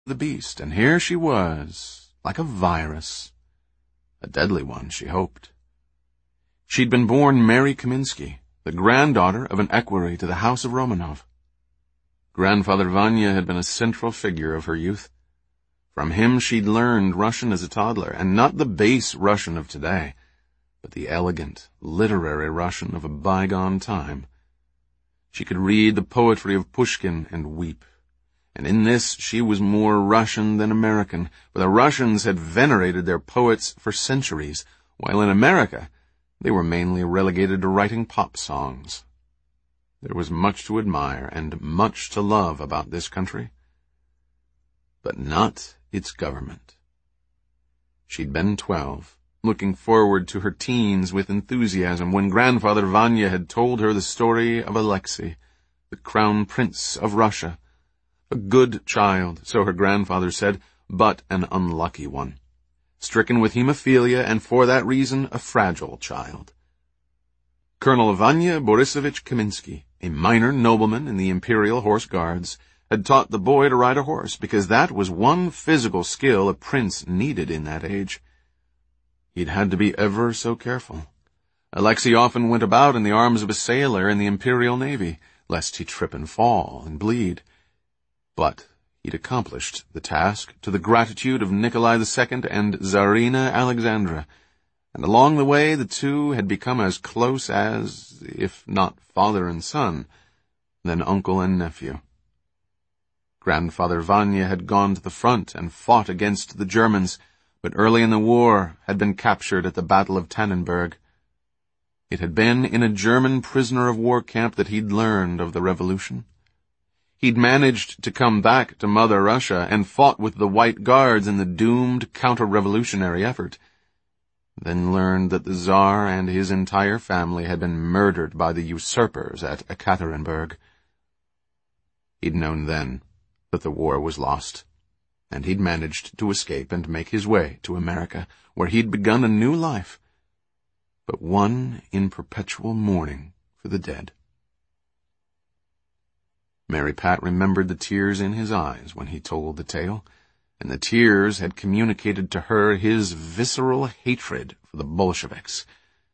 the beast, and here she was, like a virus. A deadly one, she hoped. She'd been born Mary Kaminsky, the granddaughter of an equerry to the House of Romanov. Grandfather Vanya had been a central figure of her youth. From him she'd learned Russian as a toddler, and not the base Russian of today, but the elegant, literary Russian of a bygone time. She could read the poetry of Pushkin and weep. And in this she was more Russian than American, for the Russians had venerated their poets for centuries, while in America they were mainly relegated to writing pop songs. There was much to admire and much to love about this country, but not its government. She'd been 12, looking forward to her teens with enthusiasm, when Grandfather Vanya had told her the story of Alexei, the Crown Prince of Russia. A good child, so her grandfather said, but an unlucky one. Stricken with hemophilia, and for that reason a fragile child. Colonel Vanya Borisovich Kaminsky, a minor nobleman in the Imperial Horse Guards, had taught the boy to ride a horse, because that was one physical skill a prince needed in that age. He'd had to be ever so careful. Alexei often went about in the arms of a sailor in the Imperial Navy, lest he trip and fall and bleed. But he'd accomplished the task to the gratitude of Nikolai II and Tsarina Alexandra, and along the way the two had become as close as, if not father and son, then uncle and nephew. Grandfather Vanya had gone to the front and fought against the Germans, but early in the war had been captured at the Battle of Tannenberg. It had been in a German prisoner of war camp that he'd learned of the revolution. He'd managed to come back to Mother Russia and fought with the White Guards in the doomed counter-revolutionary effort, then learned that the Tsar and his entire family had been murdered by the usurpers at Ekaterinburg. He'd known then that the war was lost, and he'd managed to escape and make his way to America, where he'd begun a new life, but one in perpetual mourning for the dead. Mary Pat remembered the tears in his eyes when he told the tale, and the tears had communicated to her his visceral hatred for the Bolsheviks.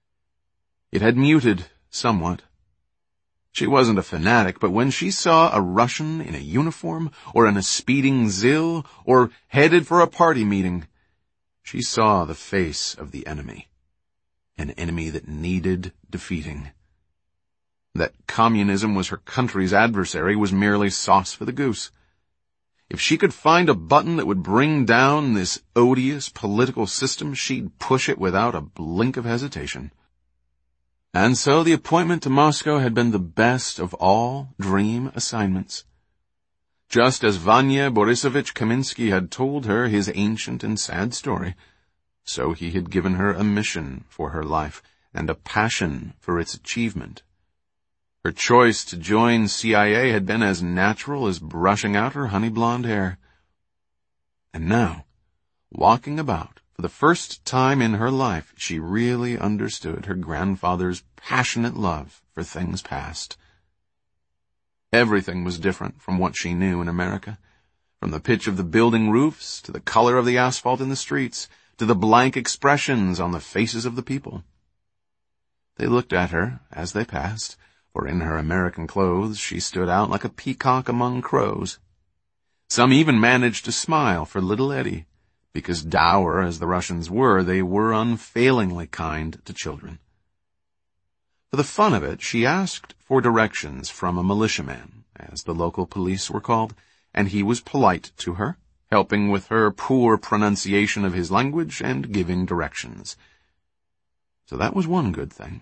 It had muted somewhat. She wasn't a fanatic, but when she saw a Russian in a uniform, or in a speeding Zil, or headed for a party meeting, she saw the face of the enemy, an enemy that needed defeating. That communism was her country's adversary was merely sauce for the goose. If she could find a button that would bring down this odious political system, she'd push it without a blink of hesitation. And so the appointment to Moscow had been the best of all dream assignments. Just as Vanya Borisovich Kaminsky had told her his ancient and sad story, so he had given her a mission for her life and a passion for its achievement. Her choice to join CIA had been as natural as brushing out her honey blonde hair. And now, walking about for the first time in her life, she really understood her grandfather's passionate love for things past. Everything was different from what she knew in America, from the pitch of the building roofs to the color of the asphalt in the streets to the blank expressions on the faces of the people. They looked at her as they passed, for in her American clothes she stood out like a peacock among crows. Some even managed to smile for little Eddie, because dour as the Russians were, they were unfailingly kind to children. For the fun of it, she asked for directions from a militiaman, as the local police were called, and he was polite to her, helping with her poor pronunciation of his language and giving directions. So that was one good thing.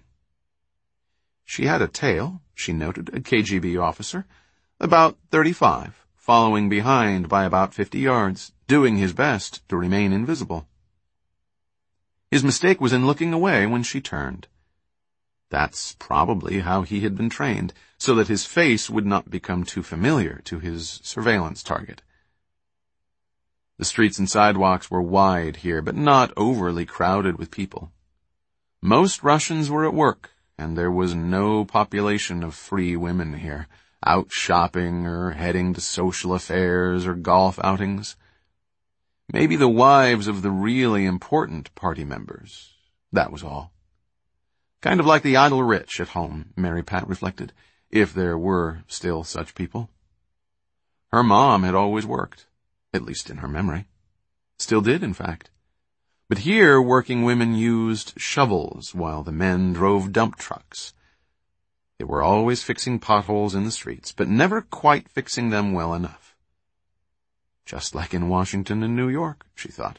She had a tail, she noted, a KGB officer, about 35, following behind by about 50 yards, doing his best to remain invisible. His mistake was in looking away when she turned. That's probably how he had been trained, so that his face would not become too familiar to his surveillance target. The streets and sidewalks were wide here, but not overly crowded with people. Most Russians were at work, and there was no population of free women here, out shopping or heading to social affairs or golf outings. Maybe the wives of the really important party members. That was all. Kind of like the idle rich at home, Mary Pat reflected, if there were still such people. Her mom had always worked, at least in her memory. Still did, in fact. But here working women used shovels while the men drove dump trucks. They were always fixing potholes in the streets, but never quite fixing them well enough. Just like in Washington and New York, she thought.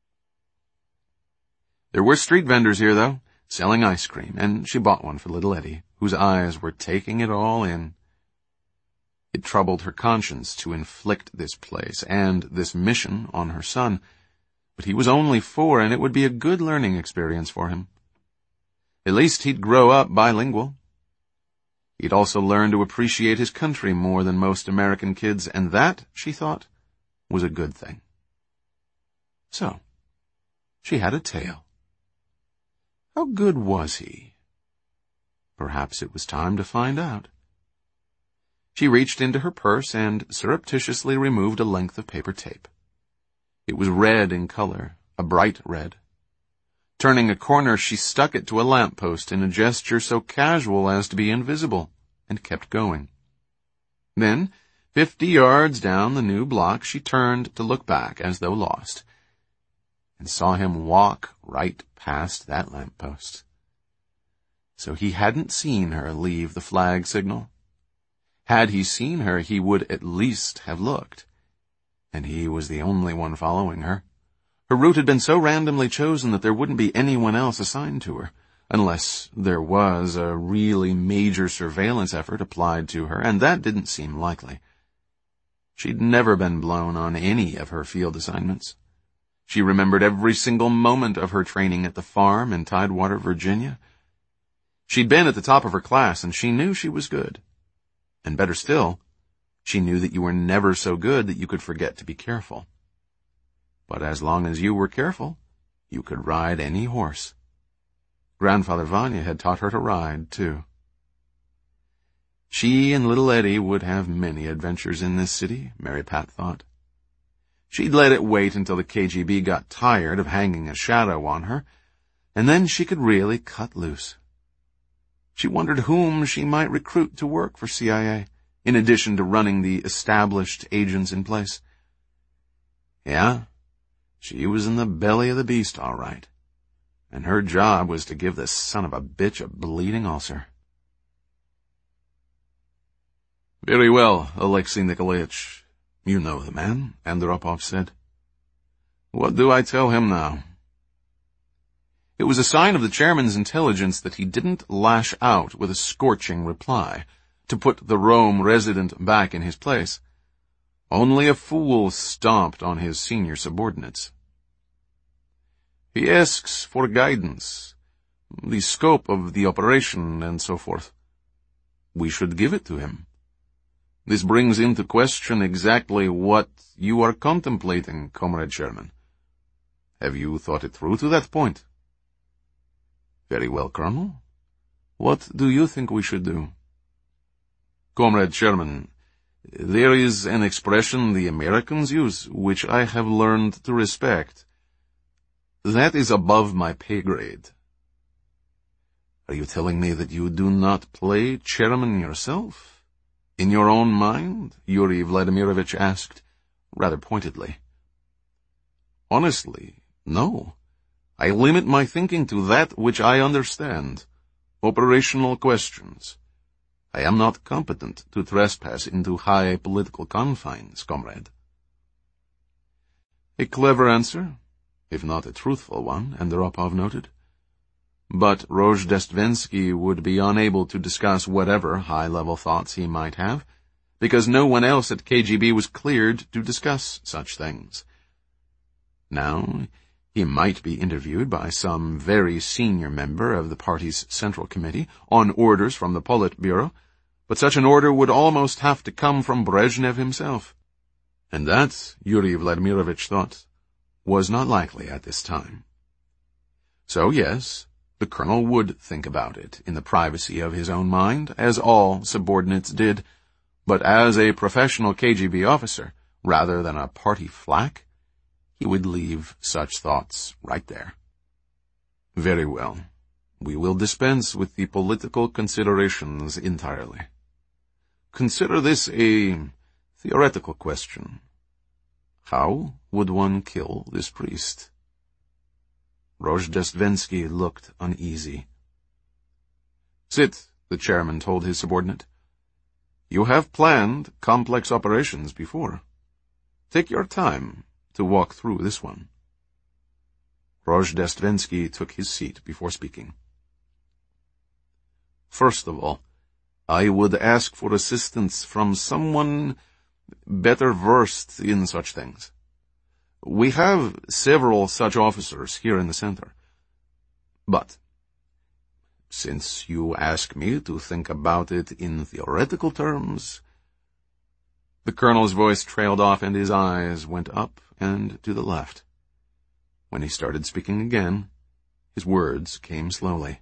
There were street vendors here, though, selling ice cream, and she bought one for little Eddie, whose eyes were taking it all in. It troubled her conscience to inflict this place and this mission on her son, but he was only 4, and it would be a good learning experience for him. At least he'd grow up bilingual. He'd also learn to appreciate his country more than most American kids, and that, she thought, was a good thing. So, she had a tale. How good was he? Perhaps it was time to find out. She reached into her purse and surreptitiously removed a length of paper tape. It was red in color, a bright red. Turning a corner, she stuck it to a lamppost in a gesture so casual as to be invisible, and kept going. Then, 50 yards down the new block, she turned to look back as though lost, and saw him walk right past that lamppost. So he hadn't seen her leave the flag signal. Had he seen her, he would at least have looked. And he was the only one following her. Her route had been so randomly chosen that there wouldn't be anyone else assigned to her, unless there was a really major surveillance effort applied to her, and that didn't seem likely. She'd never been blown on any of her field assignments. She remembered every single moment of her training at the farm in Tidewater, Virginia. She'd been at the top of her class, and she knew she was good. And better still, she knew that you were never so good that you could forget to be careful. But as long as you were careful, you could ride any horse. Grandfather Vanya had taught her to ride, too. She and little Eddie would have many adventures in this city, Mary Pat thought. She'd let it wait until the KGB got tired of hanging a shadow on her, and then she could really cut loose. She wondered whom she might recruit to work for CIA, in addition to running the established agents in place. Yeah, she was in the belly of the beast, all right. And her job was to give this son of a bitch a bleeding ulcer. Very well, Alexei Nikolaevich. You know the man, Andropov said. What do I tell him now? It was a sign of the chairman's intelligence that he didn't lash out with a scorching reply to put the Rome resident back in his place. Only a fool stomped on his senior subordinates. He asks for guidance, the scope of the operation, and so forth. We should give it to him. This brings into question exactly what you are contemplating, Comrade Sherman. Have you thought it through to that point? Very well, Colonel. What do you think we should do? Comrade Sherman, there is an expression the Americans use, which I have learned to respect. That is above my pay grade. Are you telling me that you do not play chairman yourself? In your own mind? Yuri Vladimirovich asked, rather pointedly. Honestly, no. I limit my thinking to that which I understand. Operational questions. I am not competent to trespass into high political confines, comrade. A clever answer, if not a truthful one, Andropov noted. But Rozhdestvensky would be unable to discuss whatever high-level thoughts he might have, because no one else at KGB was cleared to discuss such things. Now, he might be interviewed by some very senior member of the party's Central Committee on orders from the Politburo, but such an order would almost have to come from Brezhnev himself. And that, Yuri Vladimirovich thought, was not likely at this time. So yes, the colonel would think about it in the privacy of his own mind, as all subordinates did, But as a professional KGB officer, rather than a party flack, he would leave such thoughts right there. Very well. We will dispense with the political considerations entirely. Consider this a theoretical question. How would one kill this priest? Rozhdestvensky looked uneasy. Sit, the chairman told his subordinate. You have planned complex operations before. Take your time to walk through this one. Rozhdestvensky took his seat before speaking. First of all, I would ask for assistance from someone better versed in such things. We have several such officers here in the center. But, since you ask me to think about it in theoretical terms... The colonel's voice trailed off and his eyes went up and to the left. When he started speaking again, his words came slowly.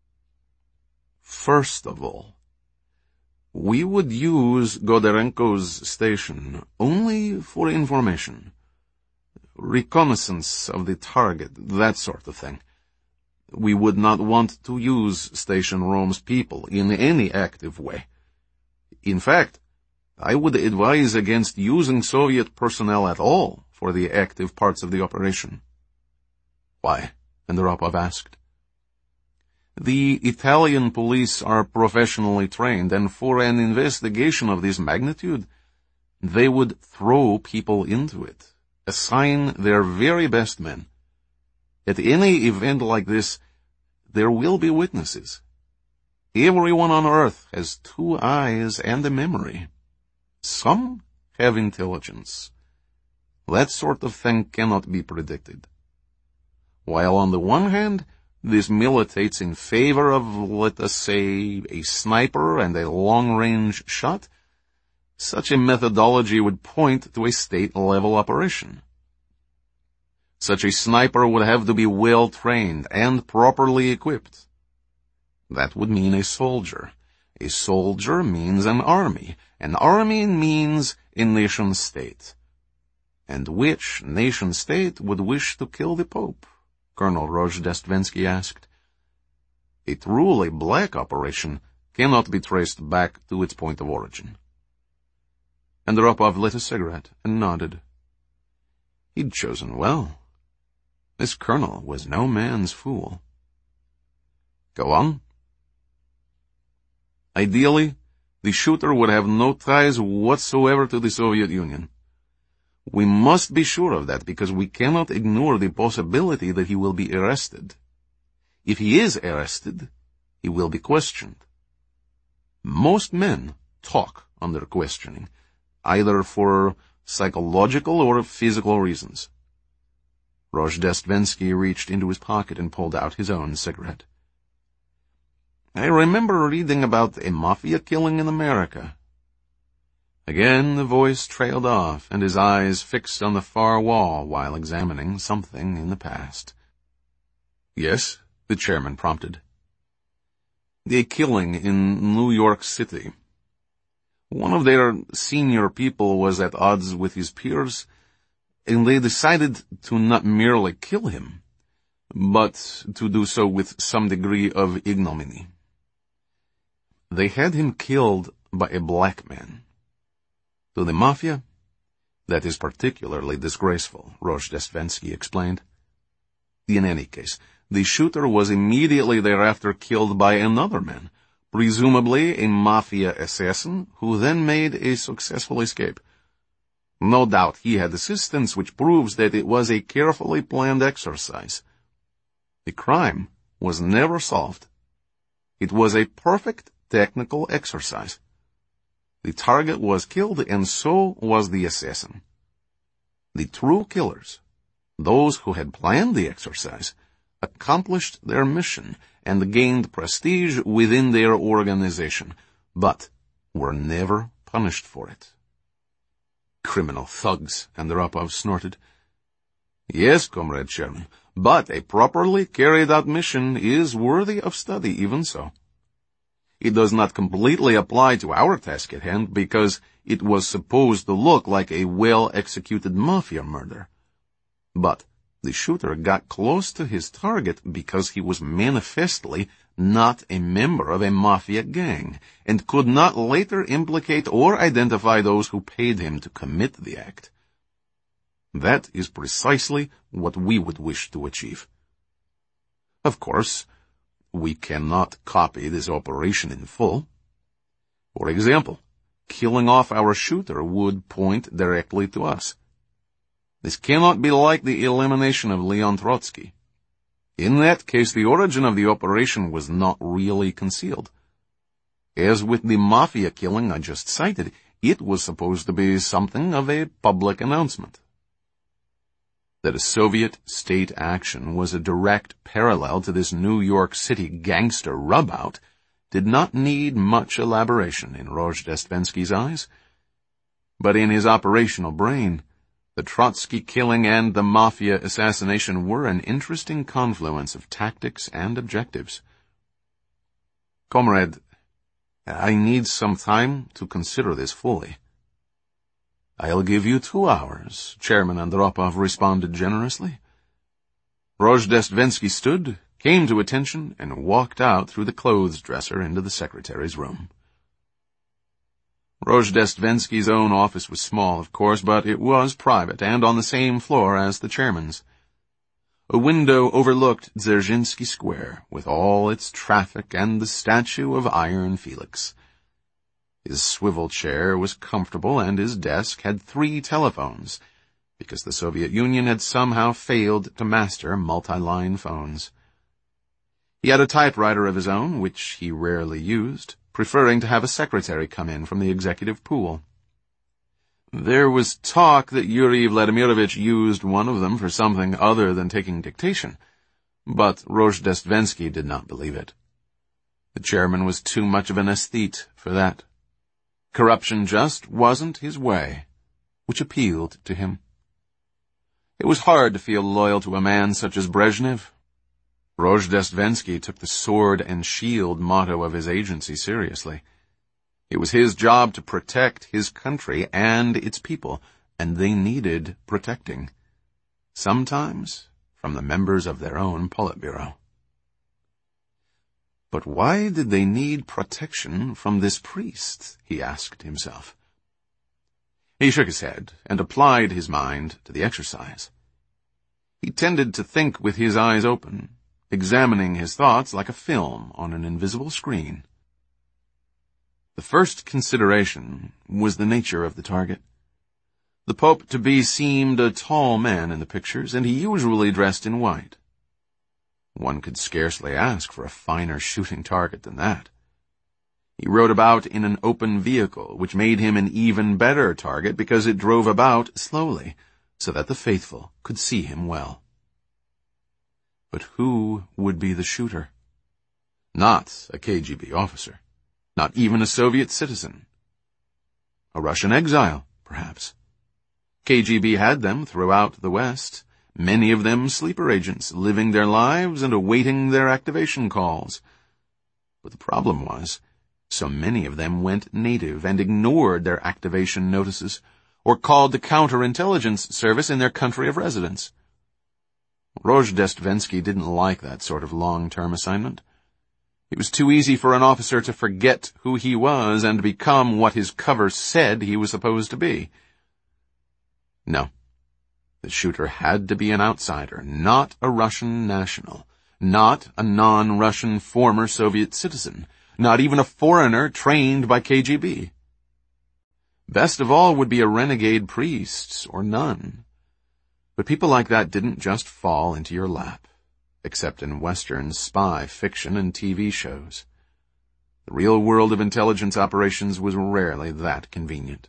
First of all, we would use Godorenko's station only for information. Reconnaissance of the target, that sort of thing. We would not want to use Station Rome's people in any active way. In fact, I would advise against using Soviet personnel at all for the active parts of the operation. Why? Andropov asked. The Italian police are professionally trained, and for an investigation of this magnitude, they would throw people into it, assign their very best men. At any event like this, there will be witnesses. Everyone on Earth has 2 eyes and a memory. Some have intelligence. That sort of thing cannot be predicted. While on the one hand, this militates in favor of, let us say, a sniper and a long-range shot, such a methodology would point to a state-level operation. Such a sniper would have to be well-trained and properly equipped. That would mean a soldier. A soldier means an army. An army means a nation-state. And which nation-state would wish to kill the Pope? Colonel Rozhdestvensky asked. A truly black operation cannot be traced back to its point of origin. Andropov lit a cigarette and nodded. He'd chosen well. This colonel was no man's fool. Go on. Ideally, the shooter would have no ties whatsoever to the Soviet Union. We must be sure of that because we cannot ignore the possibility that he will be arrested. If he is arrested, he will be questioned. Most men talk under questioning, either for psychological or physical reasons. Rozhdestvensky reached into his pocket and pulled out his own cigarette. I remember reading about a mafia killing in America. Again the voice trailed off, and his eyes fixed on the far wall while examining something in the past. Yes, the chairman prompted. A killing in New York City. One of their senior people was at odds with his peers, and they decided to not merely kill him, but to do so with some degree of ignominy. They had him killed by a black man. To the mafia, that is particularly disgraceful, Rozhdestvensky explained. In any case, the shooter was immediately thereafter killed by another man, presumably a mafia assassin, who then made a successful escape. No doubt he had assistance, which proves that it was a carefully planned exercise. The crime was never solved. It was a perfect technical exercise. The target was killed, and so was the assassin. The true killers, those who had planned the exercise, accomplished their mission and gained prestige within their organization, but were never punished for it. Criminal thugs, Andropov snorted. Yes, Comrade Chairman, but a properly carried out mission is worthy of study even so. it does not completely apply to our task at hand because it was supposed to look like a well-executed mafia murder. But the shooter got close to his target because he was manifestly not a member of a mafia gang and could not later implicate or identify those who paid him to commit the act. That is precisely what we would wish to achieve. Of course, we cannot copy this operation in full. For example, killing off our shooter would point directly to us. This cannot be like the elimination of Leon Trotsky. In that case, the origin of the operation was not really concealed. As with the mafia killing I just cited, it was supposed to be something of a public announcement. That a Soviet state action was a direct parallel to this New York City gangster rub-out did not need much elaboration in Rozhdestvensky's eyes. But in his operational brain, the Trotsky killing and the mafia assassination were an interesting confluence of tactics and objectives. Comrade, I need some time to consider this fully. I'll give you 2 hours, Chairman Andropov responded generously. Rozhdestvensky stood, came to attention, and walked out through the clothes dresser into the secretary's room. Rozhdestvensky's own office was small, of course, but it was private and on the same floor as the chairman's. A window overlooked Dzerzhinsky Square, with all its traffic and the statue of Iron Felix. His swivel chair was comfortable and his desk had 3 telephones, because the Soviet Union had somehow failed to master multi-line phones. He had a typewriter of his own, which he rarely used, preferring to have a secretary come in from the executive pool. There was talk that Yuri Vladimirovich used one of them for something other than taking dictation, but Rozhdestvensky did not believe it. The chairman was too much of an aesthete for that. Corruption just wasn't his way, which appealed to him. It was hard to feel loyal to a man such as Brezhnev. Rozhdestvensky took the sword and shield motto of his agency seriously. It was his job to protect his country and its people, and they needed protecting. Sometimes from the members of their own Politburo. But why did they need protection from this priest, he asked himself. He shook his head and applied his mind to the exercise. He tended to think with his eyes open, examining his thoughts like a film on an invisible screen. The first consideration was the nature of the target. The Pope-to-be seemed a tall man in the pictures, and he usually dressed in white. One could scarcely ask for a finer shooting target than that. He rode about in an open vehicle, which made him an even better target because it drove about slowly, so that the faithful could see him well. But who would be the shooter? Not a KGB officer. Not even a Soviet citizen. A Russian exile, perhaps. KGB had them throughout the West, many of them sleeper agents, living their lives and awaiting their activation calls. But the problem was, so many of them went native and ignored their activation notices, or called the counterintelligence service in their country of residence. Rozhdestvensky didn't like that sort of long-term assignment. It was too easy for an officer to forget who he was and become what his cover said he was supposed to be. No, the shooter had to be an outsider, not a Russian national, not a non-Russian former Soviet citizen, not even a foreigner trained by KGB. Best of all would be a renegade priest or nun. But people like that didn't just fall into your lap, except in Western spy fiction and TV shows. The real world of intelligence operations was rarely that convenient.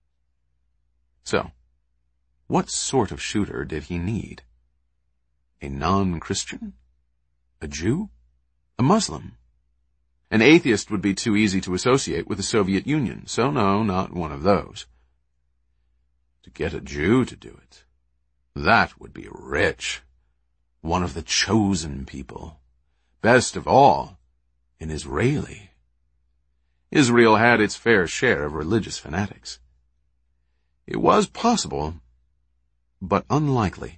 So, what sort of shooter did he need? A non-Christian? A Jew? A Muslim? An atheist would be too easy to associate with the Soviet Union, so no, not one of those. To get a Jew to do it, that would be rich. One of the chosen people. Best of all, an Israeli. Israel had its fair share of religious fanatics. It was possible, but unlikely.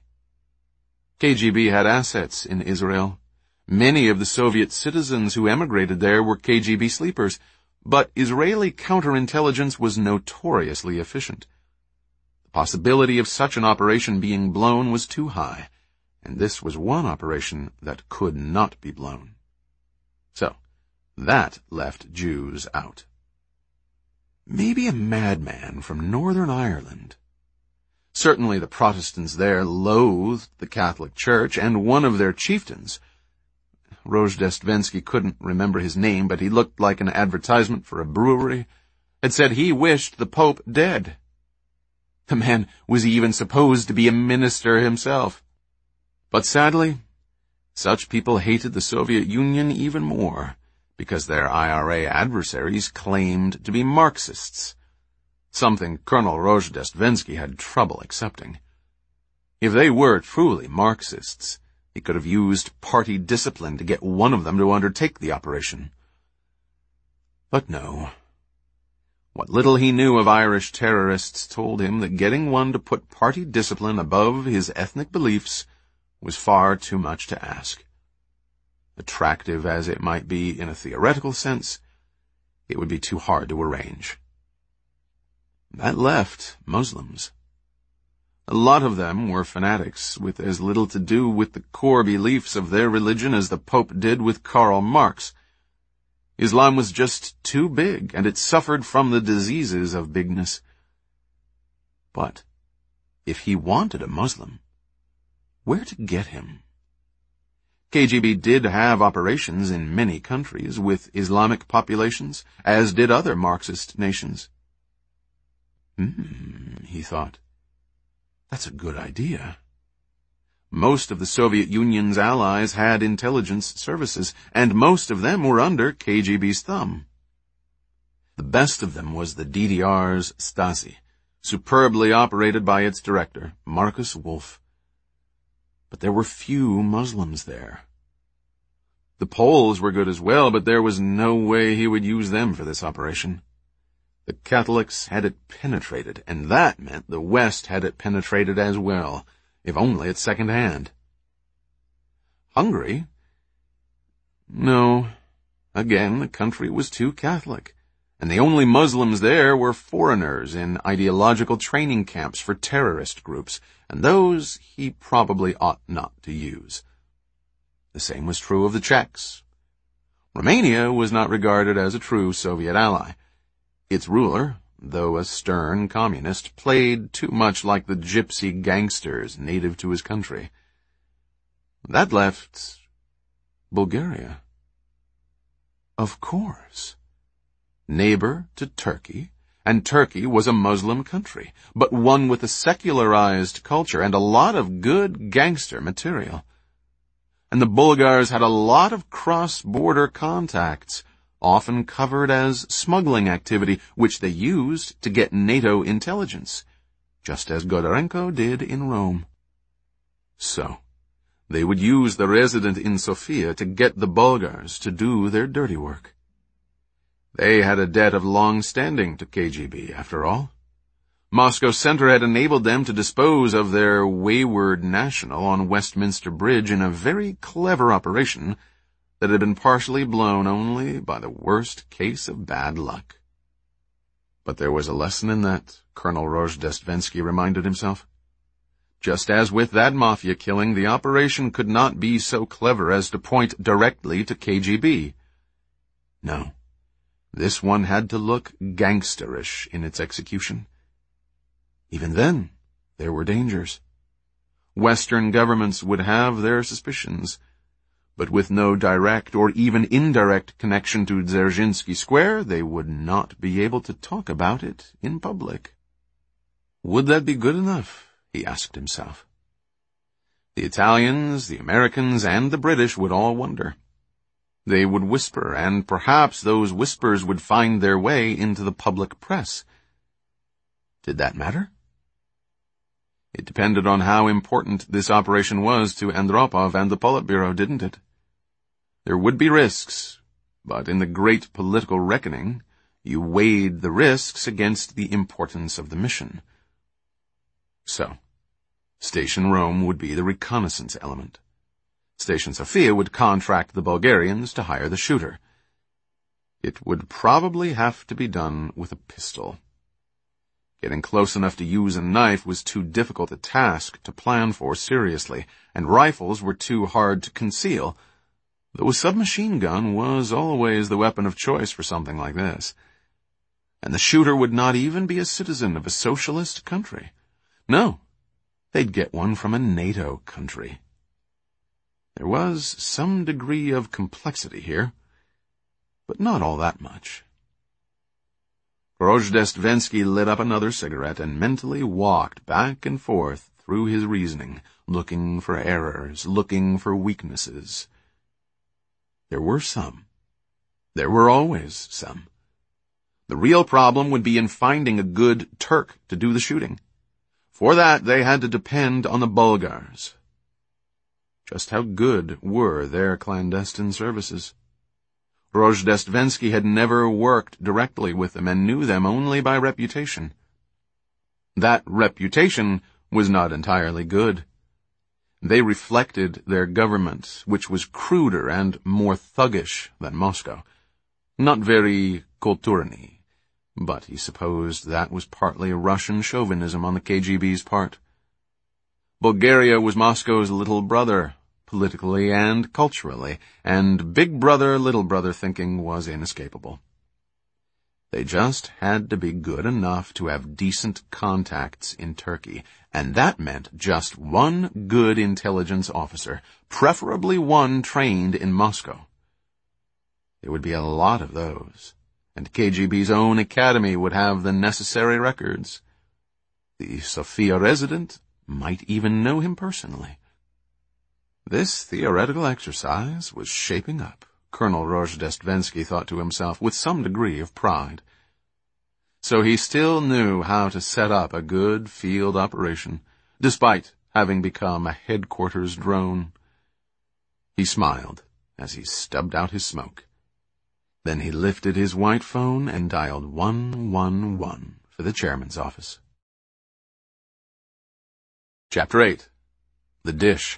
KGB had assets in Israel. Many of the Soviet citizens who emigrated there were KGB sleepers, but Israeli counterintelligence was notoriously efficient. The possibility of such an operation being blown was too high, and this was one operation that could not be blown. So, that left Jews out. Maybe a madman from Northern Ireland. Certainly the Protestants there loathed the Catholic Church, and one of their chieftains, Rozhdestvensky couldn't remember his name, but he looked like an advertisement for a brewery, had said he wished the Pope dead. The man was even supposed to be a minister himself. But sadly, such people hated the Soviet Union even more, because their IRA adversaries claimed to be Marxists, something Colonel Rozhdestvensky had trouble accepting. If they were truly Marxists, he could have used party discipline to get one of them to undertake the operation. But no. What little he knew of Irish terrorists told him that getting one to put party discipline above his ethnic beliefs was far too much to ask. Attractive as it might be in a theoretical sense, it would be too hard to arrange. That left Muslims. A lot of them were fanatics with as little to do with the core beliefs of their religion as the Pope did with Karl Marx. Islam was just too big, and it suffered from the diseases of bigness. But if he wanted a Muslim, where to get him? KGB did have operations in many countries with Islamic populations, as did other Marxist nations. He thought. That's a good idea. Most of the Soviet Union's allies had intelligence services, and most of them were under KGB's thumb. The best of them was the DDR's Stasi, superbly operated by its director, Markus Wolf. But there were few Muslims there. The Poles were good as well, but there was no way he would use them for this operation. The Catholics had it penetrated, and that meant the West had it penetrated as well, if only at second hand. Hungary? No. Again, the country was too Catholic, and the only Muslims there were foreigners in ideological training camps for terrorist groups, and those he probably ought not to use. The same was true of the Czechs. Romania was not regarded as a true Soviet ally. Its ruler, though a stern communist, played too much like the gypsy gangsters native to his country. That left Bulgaria. Of course. Neighbor to Turkey, and Turkey was a Muslim country, but one with a secularized culture and a lot of good gangster material. And the Bulgars had a lot of cross-border contacts, often covered as smuggling activity, which they used to get NATO intelligence, just as Godorenko did in Rome. So, they would use the resident in Sofia to get the Bulgars to do their dirty work. They had a debt of long standing to KGB, after all. Moscow Center had enabled them to dispose of their wayward national on Westminster Bridge in a very clever operation that had been partially blown only by the worst case of bad luck. But there was a lesson in that, Colonel Rozhdestvensky reminded himself. Just as with that mafia killing, the operation could not be so clever as to point directly to KGB. No, this one had to look gangsterish in its execution. Even then, there were dangers. Western governments would have their suspicions, but with no direct or even indirect connection to Dzerzhinsky Square, they would not be able to talk about it in public. Would that be good enough? He asked himself. The Italians, the Americans, and the British would all wonder. They would whisper, and perhaps those whispers would find their way into the public press. Did that matter? It depended on how important this operation was to Andropov and the Politburo, didn't it? There would be risks, but in the great political reckoning, You weighed the risks against the importance of the mission. So, Station Rome would be the reconnaissance element. Station Sofia would contract the Bulgarians to hire the shooter. It would probably have to be done with a pistol. Getting close enough to use a knife was too difficult a task to plan for seriously, and rifles were too hard to conceal, though a submachine gun was always the weapon of choice for something like this. And the shooter would not even be a citizen of a socialist country. No, they'd get one from a NATO country. There was some degree of complexity here, but not all that much. Rojdestvensky lit up another cigarette and mentally walked back and forth through his reasoning, looking for errors, looking for weaknesses. There were some. There were always some. The real problem would be in finding a good Turk to do the shooting. For that, they had to depend on the Bulgars. Just how good were their clandestine services? Rojdestvensky had never worked directly with them and knew them only by reputation. That reputation was not entirely good. They reflected their government, which was cruder and more thuggish than Moscow. Not very kulturny, but he supposed that was partly Russian chauvinism on the KGB's part. Bulgaria was Moscow's little brother, politically and culturally, and big brother, little brother thinking was inescapable. They just had to be good enough to have decent contacts in Turkey, and that meant just one good intelligence officer, preferably one trained in Moscow. There would be a lot of those, and KGB's own academy would have the necessary records. The Sofia resident might even know him personally. This theoretical exercise was shaping up, Colonel Rojdestvensky thought to himself with some degree of pride. So he still knew how to set up a good field operation, despite having become a headquarters drone. He smiled as he stubbed out his smoke. Then he lifted his white phone and dialed 111 for the chairman's office. Chapter 8. The Dish.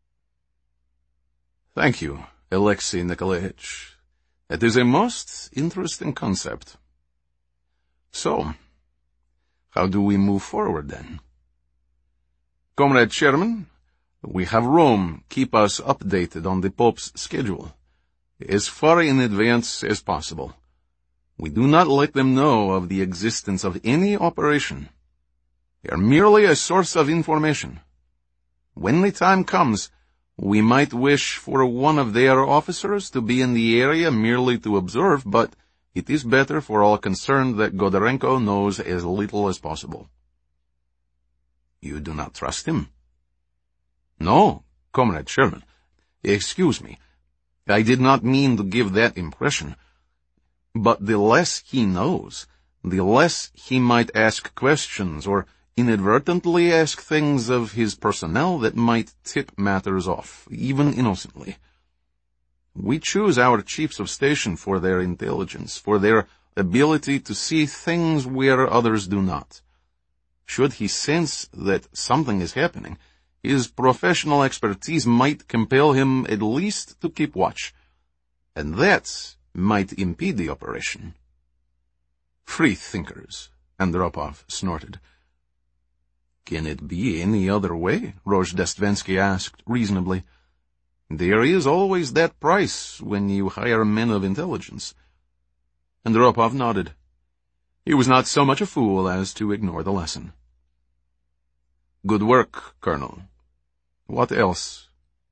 Thank you, Alexei Nikolaevich. That is a most interesting concept. So, how do we move forward then? Comrade Chairman, we have Rome keep us updated on the Pope's schedule, as far in advance as possible. We do not let them know of the existence of any operation. They are merely a source of information. When the time comes, we might wish for one of their officers to be in the area merely to observe, but it is better for all concerned that Godorenko knows as little as possible. You do not trust him? No, Comrade Sherman. Excuse me. I did not mean to give that impression. But the less he knows, the less he might ask questions or inadvertently ask things of his personnel that might tip matters off, even innocently. We choose our chiefs of station for their intelligence, for their ability to see things where others do not. Should he sense that something is happening, his professional expertise might compel him at least to keep watch, and that might impede the operation. Free thinkers, Andropov snorted. Can it be any other way? Rojdestvensky asked reasonably. There is always that price when you hire men of intelligence. Andropov nodded. He was not so much a fool as to ignore the lesson. Good work, Colonel. What else?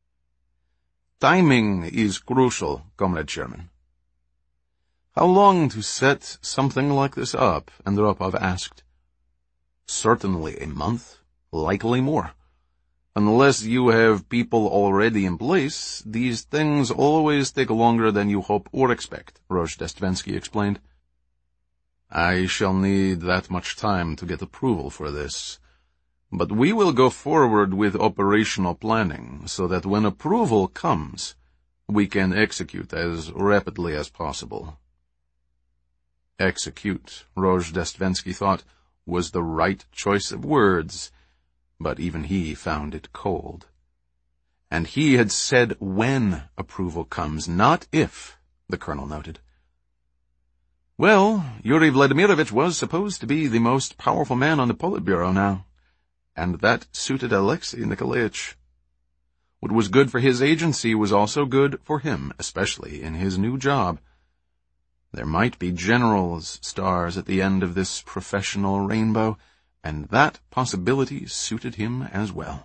Timing is crucial, Comrade Chairman. How long to set something like this up? Andropov asked. Certainly a month, likely more. Unless you have people already in place, these things always take longer than you hope or expect, Rojdestvensky explained. I shall need that much time to get approval for this, but we will go forward with operational planning so that when approval comes, we can execute as rapidly as possible. Execute, Rozhdestvensky thought, was the right choice of words, but even he found it cold. And he had said when approval comes, not if, the colonel noted. Well, Yuri Vladimirovich was supposed to be the most powerful man on the Politburo now, and that suited Alexei Nikolaevich. What was good for his agency was also good for him, especially in his new job. There might be generals' stars at the end of this professional rainbow, and that possibility suited him as well.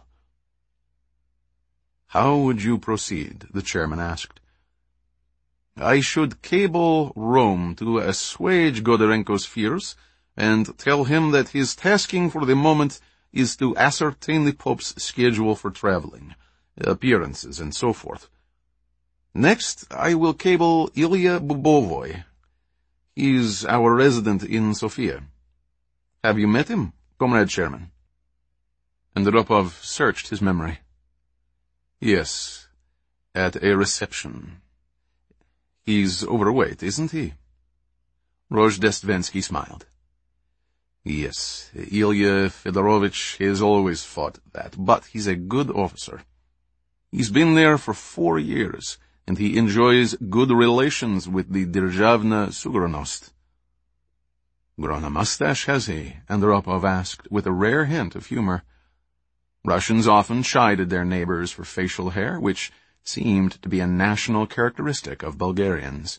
How would you proceed? The chairman asked. I should cable Rome to assuage Godorenko's fears and tell him that his tasking for the moment is to ascertain the Pope's schedule for traveling, appearances, and so forth. Next, I will cable Ilya Bubovoy. He's our resident in Sofia. Have you met him, Comrade Chairman? Andropov searched his memory. Yes, at a reception. He's overweight, isn't he? Rozhdestvensky smiled. Yes, Ilya Fedorovich has always thought that, but he's a good officer. He's been there for 4 years, and he enjoys good relations with the Derzhavna Sugorodnost. Grown a mustache, has he? Andropov asked, with a rare hint of humor. Russians often chided their neighbors for facial hair, which seemed to be a national characteristic of Bulgarians.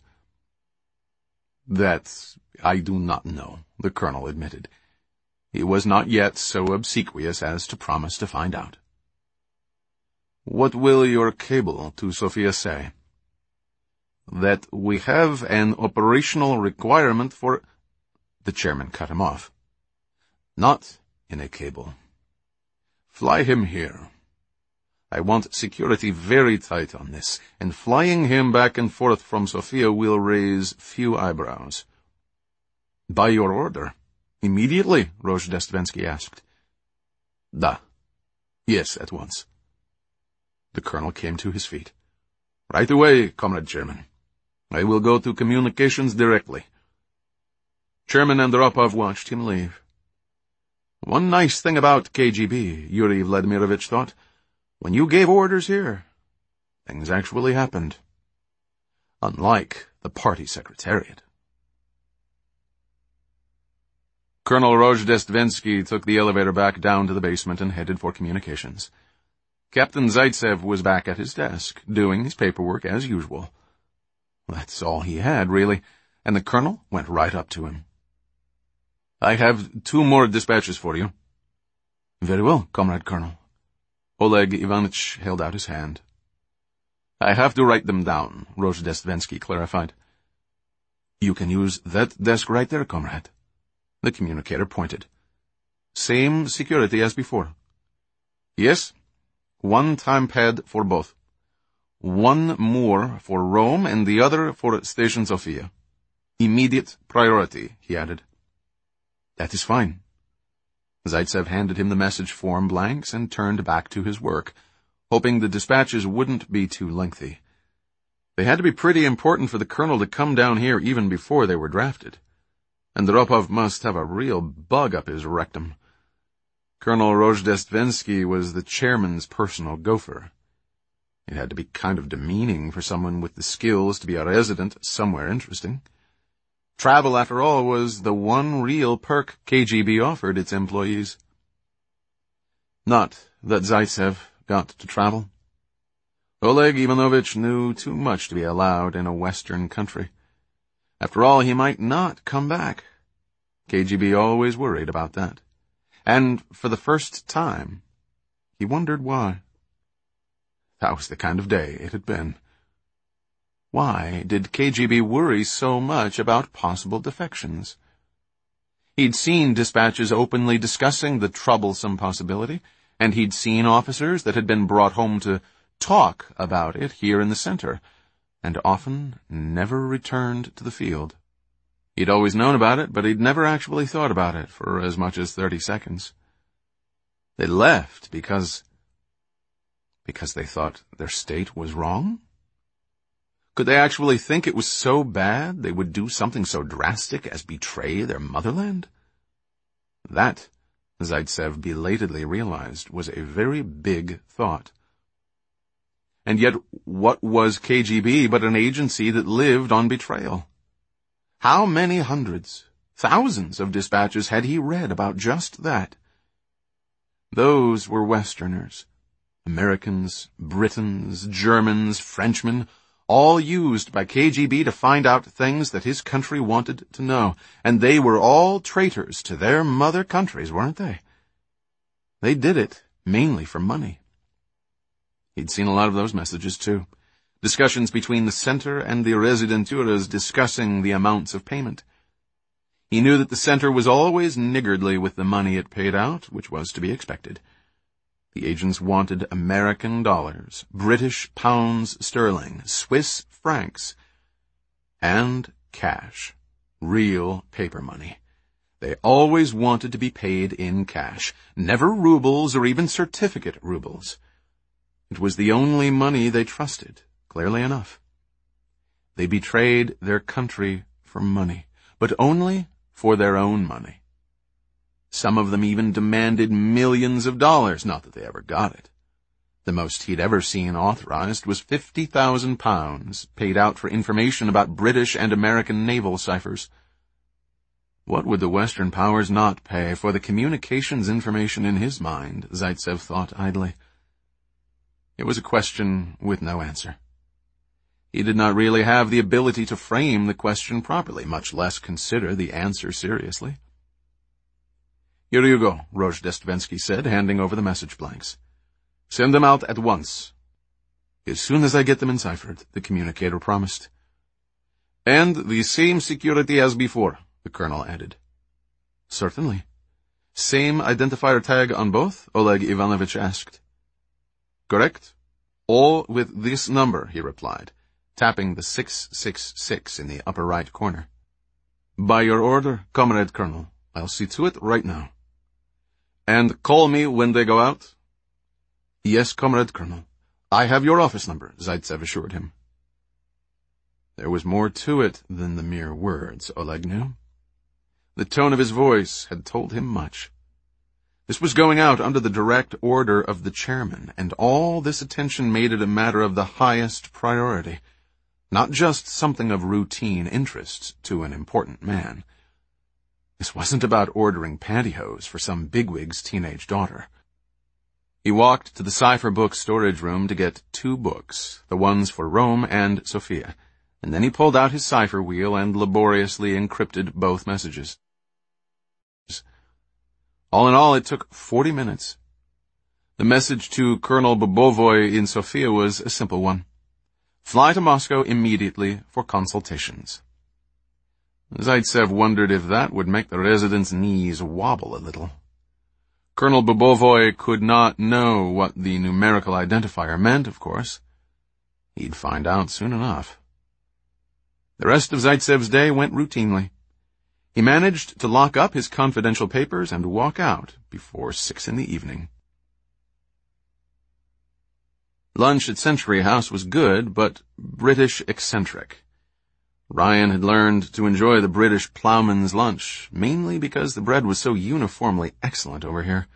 That I do not know, the colonel admitted. He was not yet so obsequious as to promise to find out. What will your cable to Sofia say? That we have an operational requirement for... The chairman cut him off. Not in a cable. Fly him here. I want security very tight on this, and flying him back and forth from Sofia will raise few eyebrows. By your order? Immediately? Rozhdestvensky asked. Da. Yes, at once. The colonel came to his feet. Right away, Comrade Chairman. I will go to communications directly. Chairman Andropov watched him leave. One nice thing about KGB, Yuri Vladimirovich thought. When you gave orders here, things actually happened. Unlike the party secretariat. Colonel Rozhdestvensky took the elevator back down to the basement and headed for communications. Captain Zaitsev was back at his desk, doing his paperwork as usual. That's all he had, really, and the colonel went right up to him. I have 2 more dispatches for you. Very well, Comrade Colonel. Oleg Ivanitch held out his hand. I have to write them down, Rozhdestvensky clarified. You can use that desk right there, comrade. The communicator pointed. Same security as before. Yes, 1 time pad for both. 1 more for Rome and the other for Station Sofia. Immediate priority, he added. That is fine. Zaitsev handed him the message form blanks and turned back to his work, hoping the dispatches wouldn't be too lengthy. They had to be pretty important for the colonel to come down here even before they were drafted. Andropov must have a real bug up his rectum. Colonel Rozhdestvensky was the chairman's personal gopher. It had to be kind of demeaning for someone with the skills to be a resident somewhere interesting. Travel, after all, was the one real perk KGB offered its employees. Not that Zaitsev got to travel. Oleg Ivanovich knew too much to be allowed in a Western country. After all, he might not come back. KGB always worried about that. And for the first time, he wondered why. That was the kind of day it had been. Why did KGB worry so much about possible defections? He'd seen dispatches openly discussing the troublesome possibility, and he'd seen officers that had been brought home to talk about it here in the center, and often never returned to the field. He'd always known about it, but he'd never actually thought about it for as much as 30 seconds. They left because they thought their state was wrong? Could they actually think it was so bad they would do something so drastic as betray their motherland? That, Zaitsev belatedly realized, was a very big thought. And yet, what was KGB but an agency that lived on betrayal? How many hundreds, thousands of dispatches had he read about just that? Those were Westerners. Americans, Britons, Germans, Frenchmen, all used by KGB to find out things that his country wanted to know. And they were all traitors to their mother countries, weren't they? They did it mainly for money. He'd seen a lot of those messages, too. Discussions between the center and the residenturas discussing the amounts of payment. He knew that the center was always niggardly with the money it paid out, which was to be expected. The agents wanted American dollars, British pounds sterling, Swiss francs, and cash, real paper money. They always wanted to be paid in cash, never rubles or even certificate rubles. It was the only money they trusted, clearly enough. They betrayed their country for money, but only for their own money. Some of them even demanded millions of dollars, not that they ever got it. The most he'd ever seen authorized was £50,000 paid out for information about British and American naval ciphers. What would the Western powers not pay for the communications information in his mind, Zaitsev thought idly. It was a question with no answer. He did not really have the ability to frame the question properly, much less consider the answer seriously. "Here you go," Rozhdestvensky said, handing over the message blanks. "Send them out at once." "As soon as I get them enciphered," the communicator promised. "And the same security as before," the colonel added. "Certainly." "Same identifier tag on both?" Oleg Ivanovich asked. "Correct. All with this number," he replied, tapping the 666 in the upper right corner. "By your order, Comrade Colonel. I'll see to it right now." "And call me when they go out?" "Yes, Comrade Colonel. I have your office number," Zaitsev assured him. There was more to it than the mere words, Oleg knew. The tone of his voice had told him much. This was going out under the direct order of the chairman, and all this attention made it a matter of the highest priority, not just something of routine interest to an important man. This wasn't about ordering pantyhose for some bigwig's teenage daughter. He walked to the cipher book storage room to get 2 books, the ones for Rome and Sofia, and then he pulled out his cipher wheel and laboriously encrypted both messages. All in all, it took 40 minutes. The message to Colonel Bobovoy in Sofia was a simple one. Fly to Moscow immediately for consultations. Zaitsev wondered if that would make the resident's knees wobble a little. Colonel Bobovoy could not know what the numerical identifier meant, of course. He'd find out soon enough. The rest of Zaitsev's day went routinely. He managed to lock up his confidential papers and walk out before 6 p.m. Lunch at Century House was good, but British eccentric. Ryan had learned to enjoy the British ploughman's lunch, mainly because the bread was so uniformly excellent over here.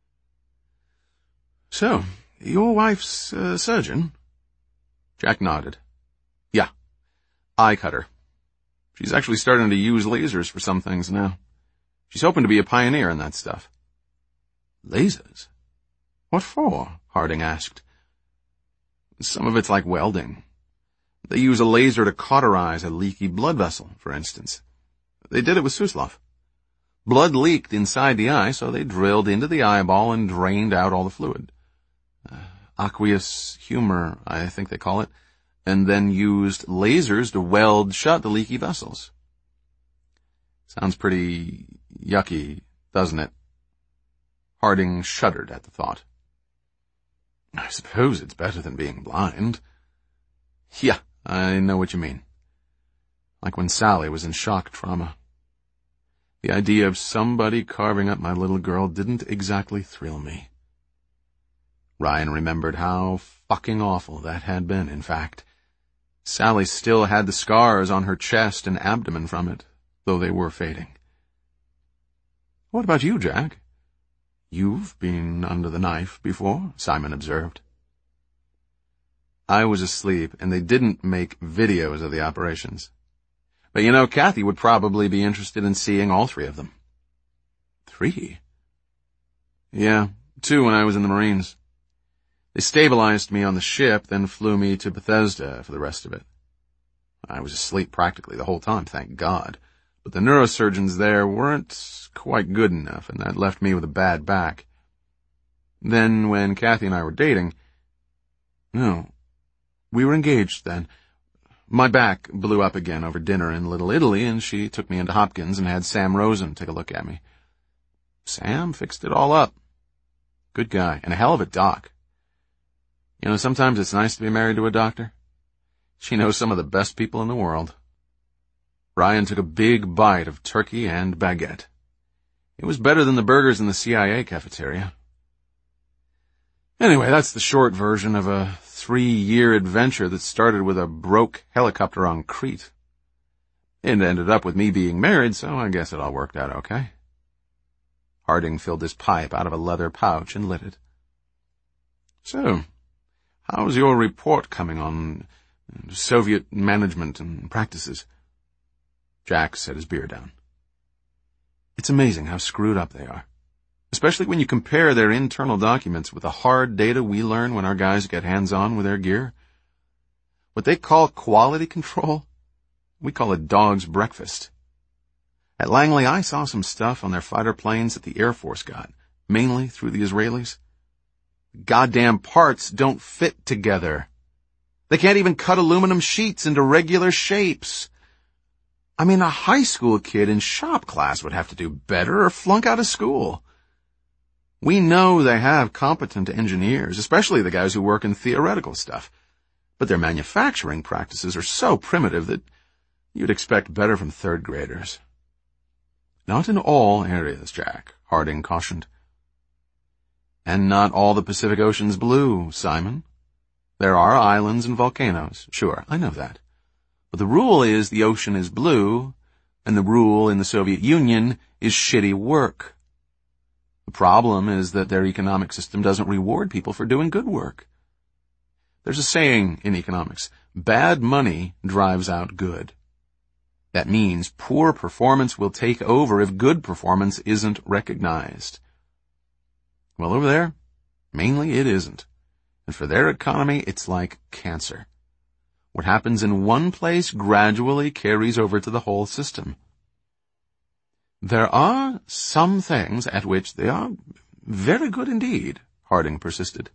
"So, your wife's a surgeon?" Jack nodded. "Yeah, I cut her. She's actually starting to use lasers for some things now. She's hoping to be a pioneer in that stuff." "Lasers? What for?" Harding asked. "Some of it's like welding. They use a laser to cauterize a leaky blood vessel, for instance. They did it with Suslov. Blood leaked inside the eye, so they drilled into the eyeball and drained out all the fluid. Aqueous humor, I think they call it, and then used lasers to weld shut the leaky vessels." Sounds pretty yucky, doesn't it? Harding shuddered at the thought. "I suppose it's better than being blind." "Yeah, I know what you mean. Like when Sally was in shock trauma. The idea of somebody carving up my little girl didn't exactly thrill me." Ryan remembered how fucking awful that had been, in fact. Sally still had the scars on her chest and abdomen from it, though they were fading. What about you, Jack? You've been under the knife before, Simon observed. I was asleep, and they didn't make videos of the operations. But Kathy would probably be interested in seeing all 3 of them. 3? Yeah, 2 when I was in the Marines. They stabilized me on the ship, then flew me to Bethesda for the rest of it. I was asleep practically the whole time, thank God. But the neurosurgeons there weren't quite good enough, and that left me with a bad back. Then, when Kathy and I were dating... No, we were engaged then. My back blew up again over dinner in Little Italy, and she took me into Hopkins and had Sam Rosen take a look at me. Sam fixed it all up. Good guy, and a hell of a doc. Sometimes it's nice to be married to a doctor. She knows some of the best people in the world. Ryan took a big bite of turkey and baguette. It was better than the burgers in the CIA cafeteria. Anyway, that's the short version of a 3-year adventure that started with a broke helicopter on Crete. It ended up with me being married, so I guess it all worked out okay. Harding filled his pipe out of a leather pouch and lit it. So, how's your report coming on Soviet management and practices? Jack set his beer down. It's amazing how screwed up they are, especially when you compare their internal documents with the hard data we learn when our guys get hands-on with their gear. What they call quality control, we call it dog's breakfast. At Langley, I saw some stuff on their fighter planes that the Air Force got, mainly through the Israelis. Goddamn parts don't fit together. They can't even cut aluminum sheets into regular shapes. I mean, a high school kid in shop class would have to do better or flunk out of school. We know they have competent engineers, especially the guys who work in theoretical stuff, but their manufacturing practices are so primitive that you'd expect better from 3rd graders. Not in all areas, Jack, Harding cautioned. And not all the Pacific Ocean's blue, Simon. There are islands and volcanoes, sure, I know that. But the rule is the ocean is blue, and the rule in the Soviet Union is shitty work. The problem is that their economic system doesn't reward people for doing good work. There's a saying in economics, bad money drives out good. That means poor performance will take over if good performance isn't recognized. Well, over there, mainly it isn't. And for their economy, it's like cancer. What happens in one place gradually carries over to the whole system. There are some things at which they are very good indeed, Harding persisted.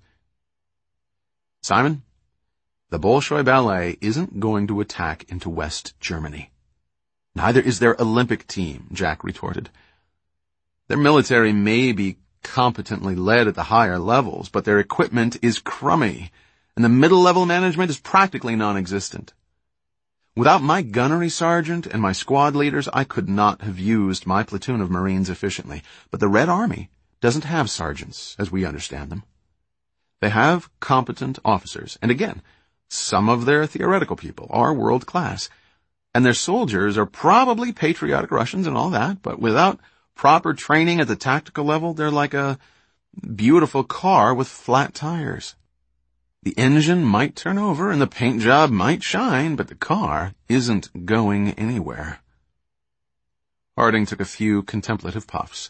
Simon, the Bolshoi Ballet isn't going to attack into West Germany. Neither is their Olympic team, Jack retorted. Their military may be competently led at the higher levels, but their equipment is crummy, and the middle-level management is practically non-existent. Without my gunnery sergeant and my squad leaders, I could not have used my platoon of Marines efficiently. But the Red Army doesn't have sergeants, as we understand them. They have competent officers, and again, some of their theoretical people are world-class, and their soldiers are probably patriotic Russians and all that, but without proper training at the tactical level, they're like a beautiful car with flat tires. The engine might turn over and the paint job might shine, but the car isn't going anywhere. Harding took a few contemplative puffs.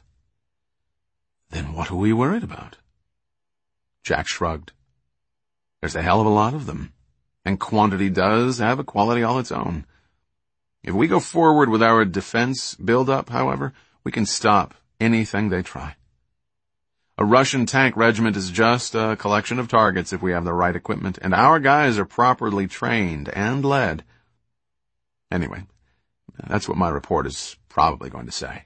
Then what are we worried about? Jack shrugged. There's a hell of a lot of them, and quantity does have a quality all its own. If we go forward with our defense build-up, however, we can stop anything they try. A Russian tank regiment is just a collection of targets if we have the right equipment, and our guys are properly trained and led. Anyway, that's what my report is probably going to say.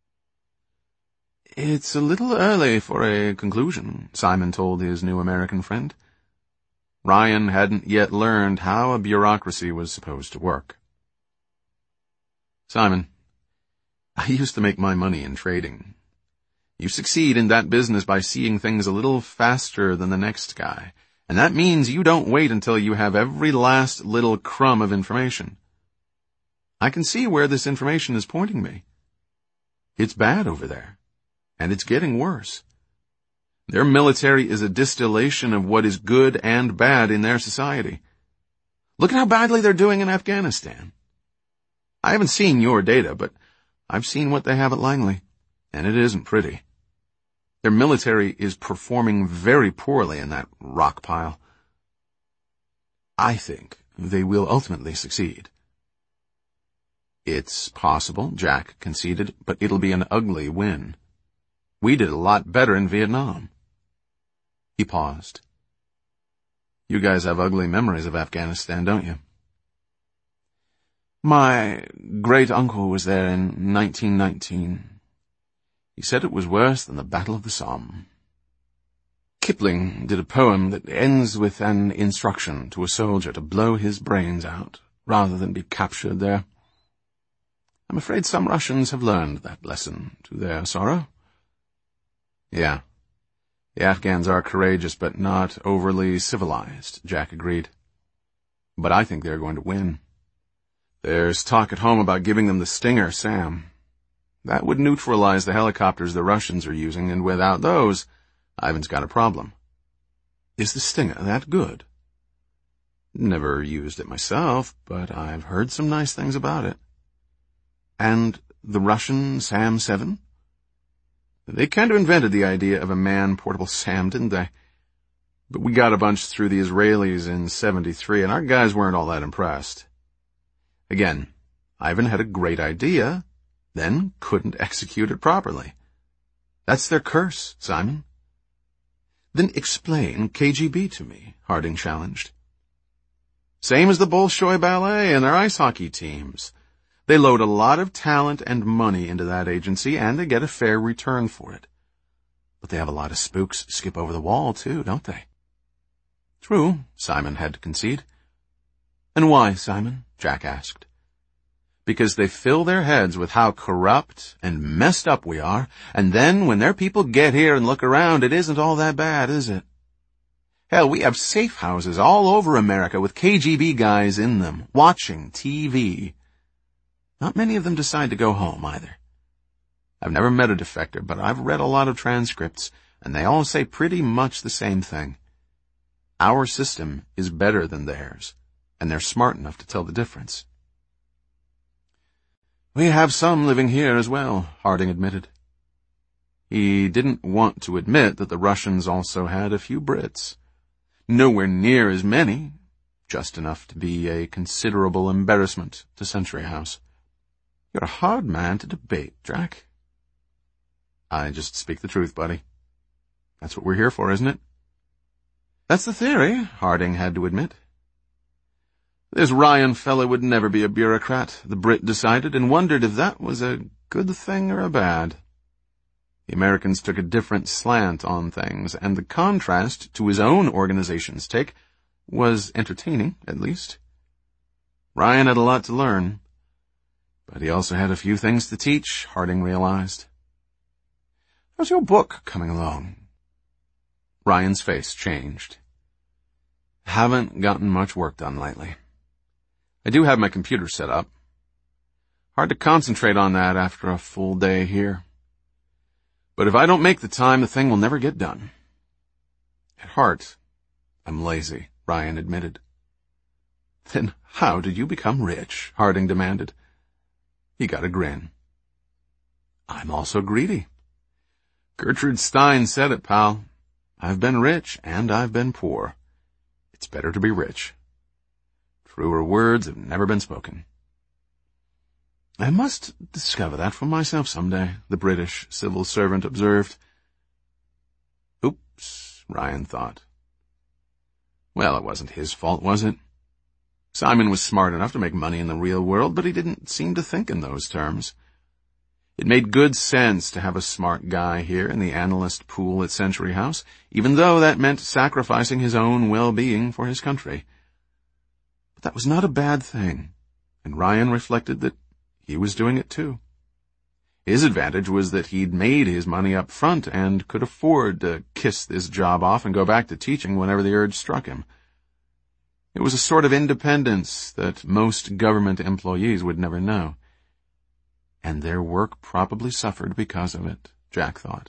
It's a little early for a conclusion, Simon told his new American friend. Ryan hadn't yet learned how a bureaucracy was supposed to work. Simon, I used to make my money in trading. You succeed in that business by seeing things a little faster than the next guy, And that means you don't wait until you have every last little crumb of information. I can see where this information is pointing me. It's bad over there, and it's getting worse. Their military is a distillation of what is good and bad in their society. Look at how badly they're doing in Afghanistan. I haven't seen your data, but I've seen what they have at Langley, and it isn't pretty. Their military is performing very poorly in that rock pile. I think they will ultimately succeed. It's possible, Jack conceded, but it'll be an ugly win. We did a lot better in Vietnam. He paused. You guys have ugly memories of Afghanistan, don't you? My great-uncle was there in 1919. He said it was worse than the Battle of the Somme. Kipling did a poem that ends with an instruction to a soldier to blow his brains out rather than be captured there. I'm afraid some Russians have learned that lesson to their sorrow. Yeah, the Afghans are courageous but not overly civilized, Jack agreed. But I think they're going to win. There's talk at home about giving them the Stinger, Sam. That would neutralize the helicopters the Russians are using, and without those, Ivan's got a problem. Is the Stinger that good? Never used it myself, but I've heard some nice things about it. And the Russian SAM-7? They kind of invented the idea of a man-portable SAM, didn't they? But we got a bunch through the Israelis in 73, and our guys weren't all that impressed. Again, Ivan had a great idea, then couldn't execute it properly. That's their curse, Simon. Then explain KGB to me, Harding challenged. Same as the Bolshoi Ballet and their ice hockey teams. They load a lot of talent and money into that agency, and they get a fair return for it. But they have a lot of spooks skip over the wall, too, don't they? True, Simon had to concede. And why, Simon? Jack asked. Because they fill their heads with how corrupt and messed up we are, and then when their people get here and look around, it isn't all that bad, is it? Hell, we have safe houses all over America with KGB guys in them, watching TV. Not many of them decide to go home, either. I've never met a defector, but I've read a lot of transcripts, and they all say pretty much the same thing. Our system is better than theirs, and they're smart enough to tell the difference. We have some living here as well, Harding admitted. He didn't want to admit that the Russians also had a few Brits. Nowhere near as many, just enough to be a considerable embarrassment to Century House. You're a hard man to debate, Jack. I just speak the truth, buddy. That's what we're here for, isn't it? That's the theory, Harding had to admit. This Ryan fellow would never be a bureaucrat, the Brit decided, and wondered if that was a good thing or a bad. The Americans took a different slant on things, and the contrast to his own organization's take was entertaining, at least. Ryan had a lot to learn, but he also had a few things to teach, Harding realized. How's your book coming along? Ryan's face changed. Haven't gotten much work done lately. I do have my computer set up. Hard to concentrate on that after a full day here. But if I don't make the time, the thing will never get done. At heart, I'm lazy, Ryan admitted. Then how did you become rich? Harding demanded. He got a grin. I'm also greedy. Gertrude Stein said it, pal. I've been rich and I've been poor. It's better to be rich. Truer words have never been spoken. I must discover that for myself someday, the British civil servant observed. Oops, Ryan thought. Well, it wasn't his fault, was it? Simon was smart enough to make money in the real world, but he didn't seem to think in those terms. It made good sense to have a smart guy here in the analyst pool at Century House, even though that meant sacrificing his own well-being for his country. But that was not a bad thing, and Ryan reflected that he was doing it too. His advantage was that he'd made his money up front and could afford to kiss this job off and go back to teaching whenever the urge struck him. It was a sort of independence that most government employees would never know. And their work probably suffered because of it, Jack thought.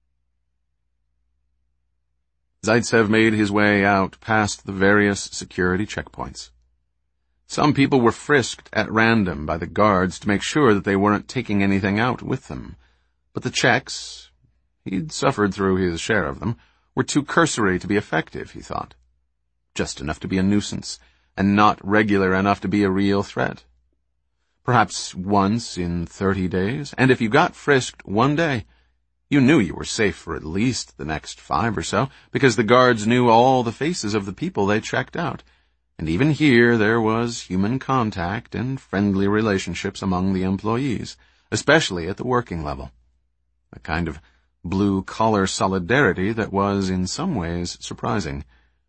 Zaitsev made his way out past the various security checkpoints. Some people were frisked at random by the guards to make sure that they weren't taking anything out with them. But the checks, he'd suffered through his share of them, were too cursory to be effective, he thought. Just enough to be a nuisance, and not regular enough to be a real threat. Perhaps once in 30 days, and if you got frisked one day, you knew you were safe for at least the next 5 or so, because the guards knew all the faces of the people they checked out. And even here there was human contact and friendly relationships among the employees, especially at the working level. A kind of blue-collar solidarity that was in some ways surprising.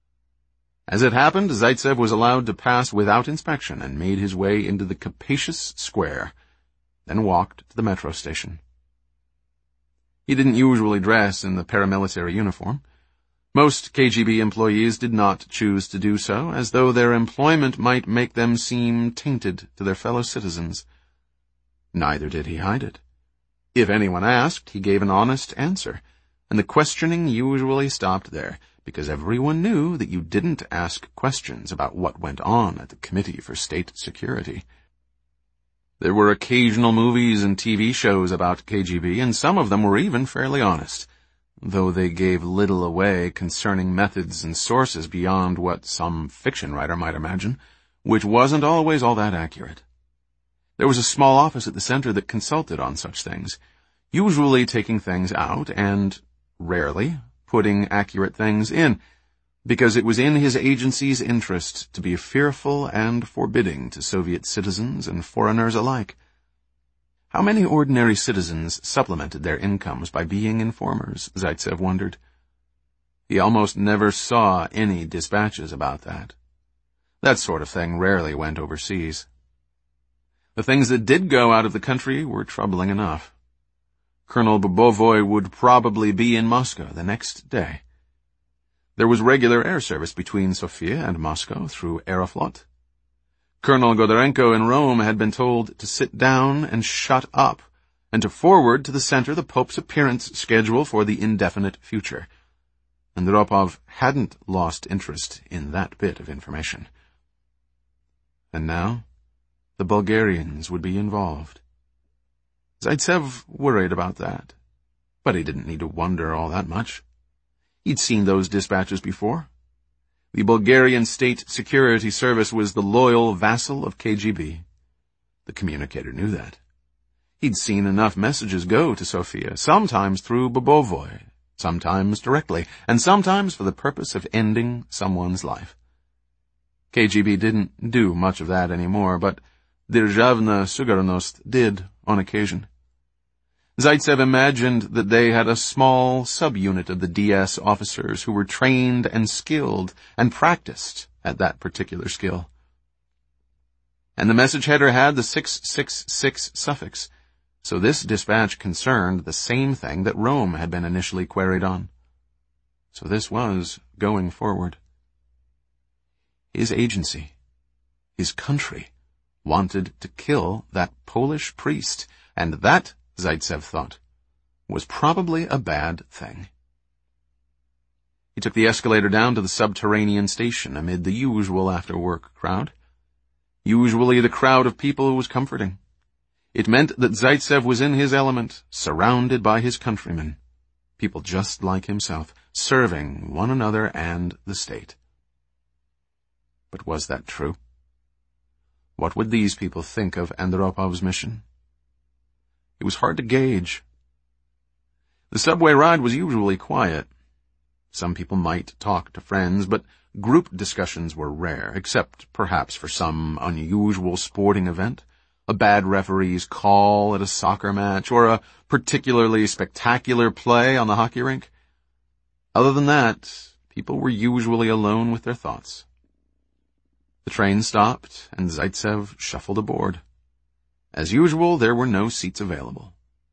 As it happened, Zaitsev was allowed to pass without inspection and made his way into the capacious square, then walked to the metro station. He didn't usually dress in the paramilitary uniform. Most KGB employees did not choose to do so, as though their employment might make them seem tainted to their fellow citizens. Neither did he hide it. If anyone asked, he gave an honest answer, and the questioning usually stopped there, because everyone knew that you didn't ask questions about what went on at the Committee for State Security. There were occasional movies and TV shows about KGB, and some of them were even fairly honest, though they gave little away concerning methods and sources beyond what some fiction writer might imagine, which wasn't always all that accurate. There was a small office at the center that consulted on such things, usually taking things out and, rarely, putting accurate things in, because it was in his agency's interest to be fearful and forbidding to Soviet citizens and foreigners alike. How many ordinary citizens supplemented their incomes by being informers, Zaitsev wondered. He almost never saw any dispatches about that. That sort of thing rarely went overseas. The things that did go out of the country were troubling enough. Colonel Bobovoy would probably be in Moscow the next day. There was regular air service between Sofia and Moscow through Aeroflot. Colonel Godorenko in Rome had been told to sit down and shut up, and to forward to the center the Pope's appearance schedule for the indefinite future. Andropov hadn't lost interest in that bit of information. And now, the Bulgarians would be involved. Zaitsev worried about that, but he didn't need to wonder all that much. He'd seen those dispatches before. The Bulgarian State Security Service was the loyal vassal of KGB. The communicator knew that. He'd seen enough messages go to Sofia, sometimes through Bobovoy, sometimes directly, and sometimes for the purpose of ending someone's life. KGB didn't do much of that anymore, but Державна Сигурность did on occasion. Zaitsev imagined that they had a small subunit of the DS officers who were trained and skilled and practiced at that particular skill. And the message header had the 666 suffix, so this dispatch concerned the same thing that Rome had been initially queried on. So this was going forward. His agency, his country, wanted to kill that Polish priest, and that, Zaitsev thought, was probably a bad thing. He took the escalator down to the subterranean station amid the usual after-work crowd. Usually the crowd of people was comforting. It meant that Zaitsev was in his element, surrounded by his countrymen, people just like himself, serving one another and the state. But was that true? What would these people think of Andropov's mission? It was hard to gauge. The subway ride was usually quiet. Some people might talk to friends, but group discussions were rare, except perhaps for some unusual sporting event, a bad referee's call at a soccer match, or a particularly spectacular play on the hockey rink. Other than that, people were usually alone with their thoughts. The train stopped, and Zaitsev shuffled aboard. As usual, there were no seats available.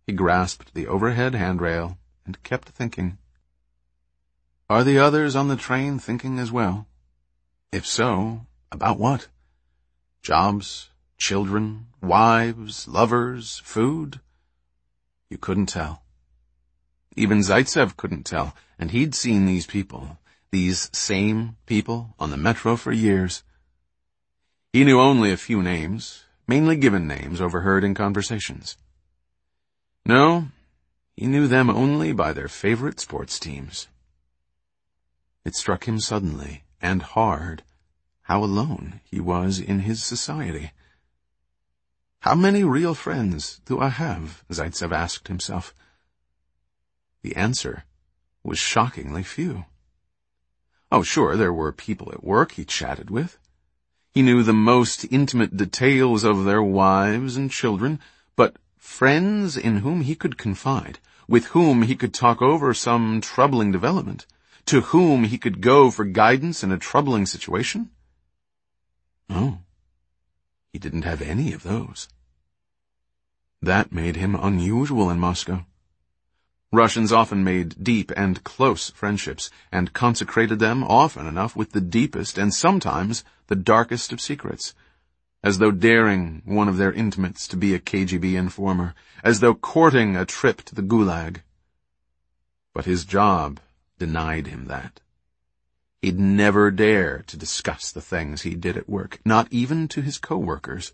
He grasped the overhead handrail and kept thinking. Are the others on the train thinking as well? If so, about what? Jobs, children, wives, lovers, food? You couldn't tell. Even Zaitsev couldn't tell, and he'd seen these people, these same people, on the metro for years. He knew only a few names, mainly given names overheard in conversations. No, he knew them only by their favorite sports teams. It struck him suddenly, and hard, how alone he was in his society. How many real friends do I have? Zaitsev asked himself. The answer was shockingly few. Oh, sure, there were people at work he chatted with. He knew the most intimate details of their wives and children, but friends in whom he could confide, with whom he could talk over some troubling development, to whom he could go for guidance in a troubling situation? No, he didn't have any of those. That made him unusual in Moscow. Russians often made deep and close friendships, and consecrated them often enough with the deepest and sometimes the darkest of secrets, as though daring one of their intimates to be a KGB informer, as though courting a trip to the Gulag. But his job denied him that. He'd never dare to discuss the things he did at work, not even to his co-workers.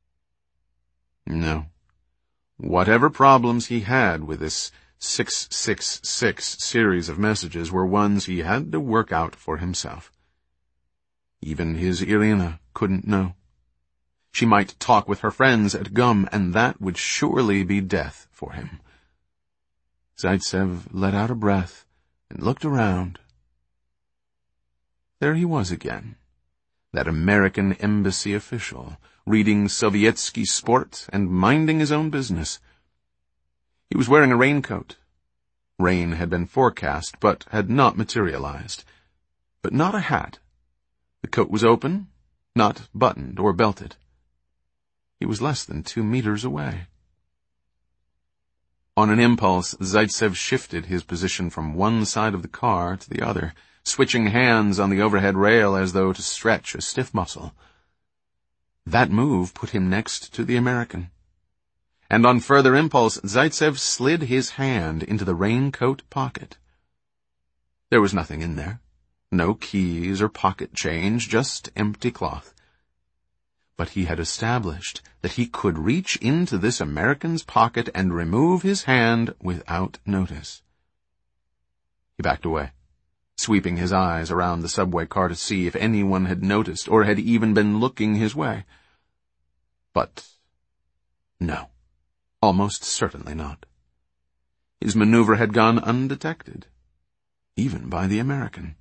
No. Whatever problems he had with this 666 series of messages were ones he had to work out for himself. Even his Irina couldn't know. She might talk with her friends at GUM, and that would surely be death for him. Zaitsev let out a breath and looked around. There he was again, that American embassy official, reading Sovietsky Sport and minding his own business. He was wearing a raincoat. Rain had been forecast, but had not materialized. But not a hat. The coat was open, not buttoned or belted. He was less than 2 meters away. On an impulse, Zaitsev shifted his position from one side of the car to the other, switching hands on the overhead rail as though to stretch a stiff muscle. That move put him next to the American. And on further impulse, Zaitsev slid his hand into the raincoat pocket. There was nothing in there. No keys or pocket change, just empty cloth. But he had established that he could reach into this American's pocket and remove his hand without notice. He backed away, sweeping his eyes around the subway car to see if anyone had noticed or had even been looking his way. But no. Almost certainly not. His maneuver had gone undetected, even by the American.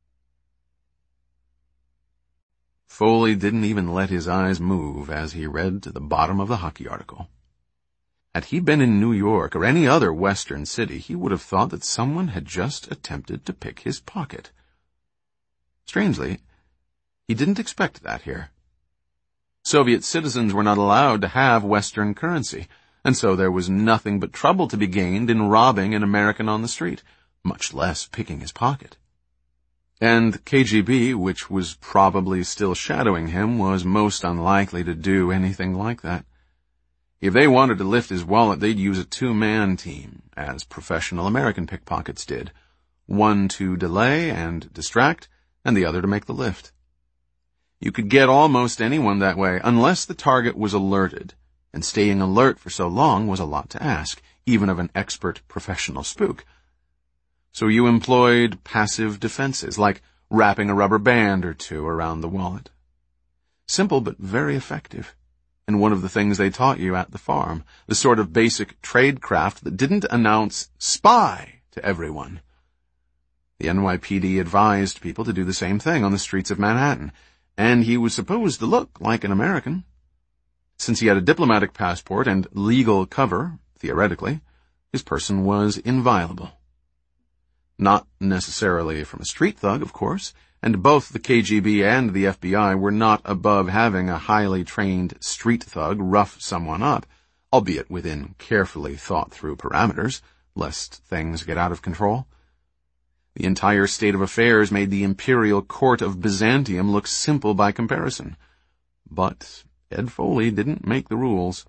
Foley didn't even let his eyes move as he read to the bottom of the hockey article. Had he been in New York or any other western city, he would have thought that someone had just attempted to pick his pocket. Strangely, he didn't expect that here. Soviet citizens were not allowed to have Western currency, and so there was nothing but trouble to be gained in robbing an American on the street, much less picking his pocket. And KGB, which was probably still shadowing him, was most unlikely to do anything like that. If they wanted to lift his wallet, they'd use a 2-man team, as professional American pickpockets did, one to delay and distract, and the other to make the lift. You could get almost anyone that way, unless the target was alerted. And staying alert for so long was a lot to ask, even of an expert professional spook. So you employed passive defenses, like wrapping a rubber band or two around the wallet. Simple but very effective, and one of the things they taught you at the farm, the sort of basic tradecraft that didn't announce spy to everyone. The NYPD advised people to do the same thing on the streets of Manhattan, and he was supposed to look like an American. Since he had a diplomatic passport and legal cover, theoretically, his person was inviolable. Not necessarily from a street thug, of course, and both the KGB and the FBI were not above having a highly trained street thug rough someone up, albeit within carefully thought-through parameters, lest things get out of control. The entire state of affairs made the imperial court of Byzantium look simple by comparison. But Ed Foley didn't make the rules.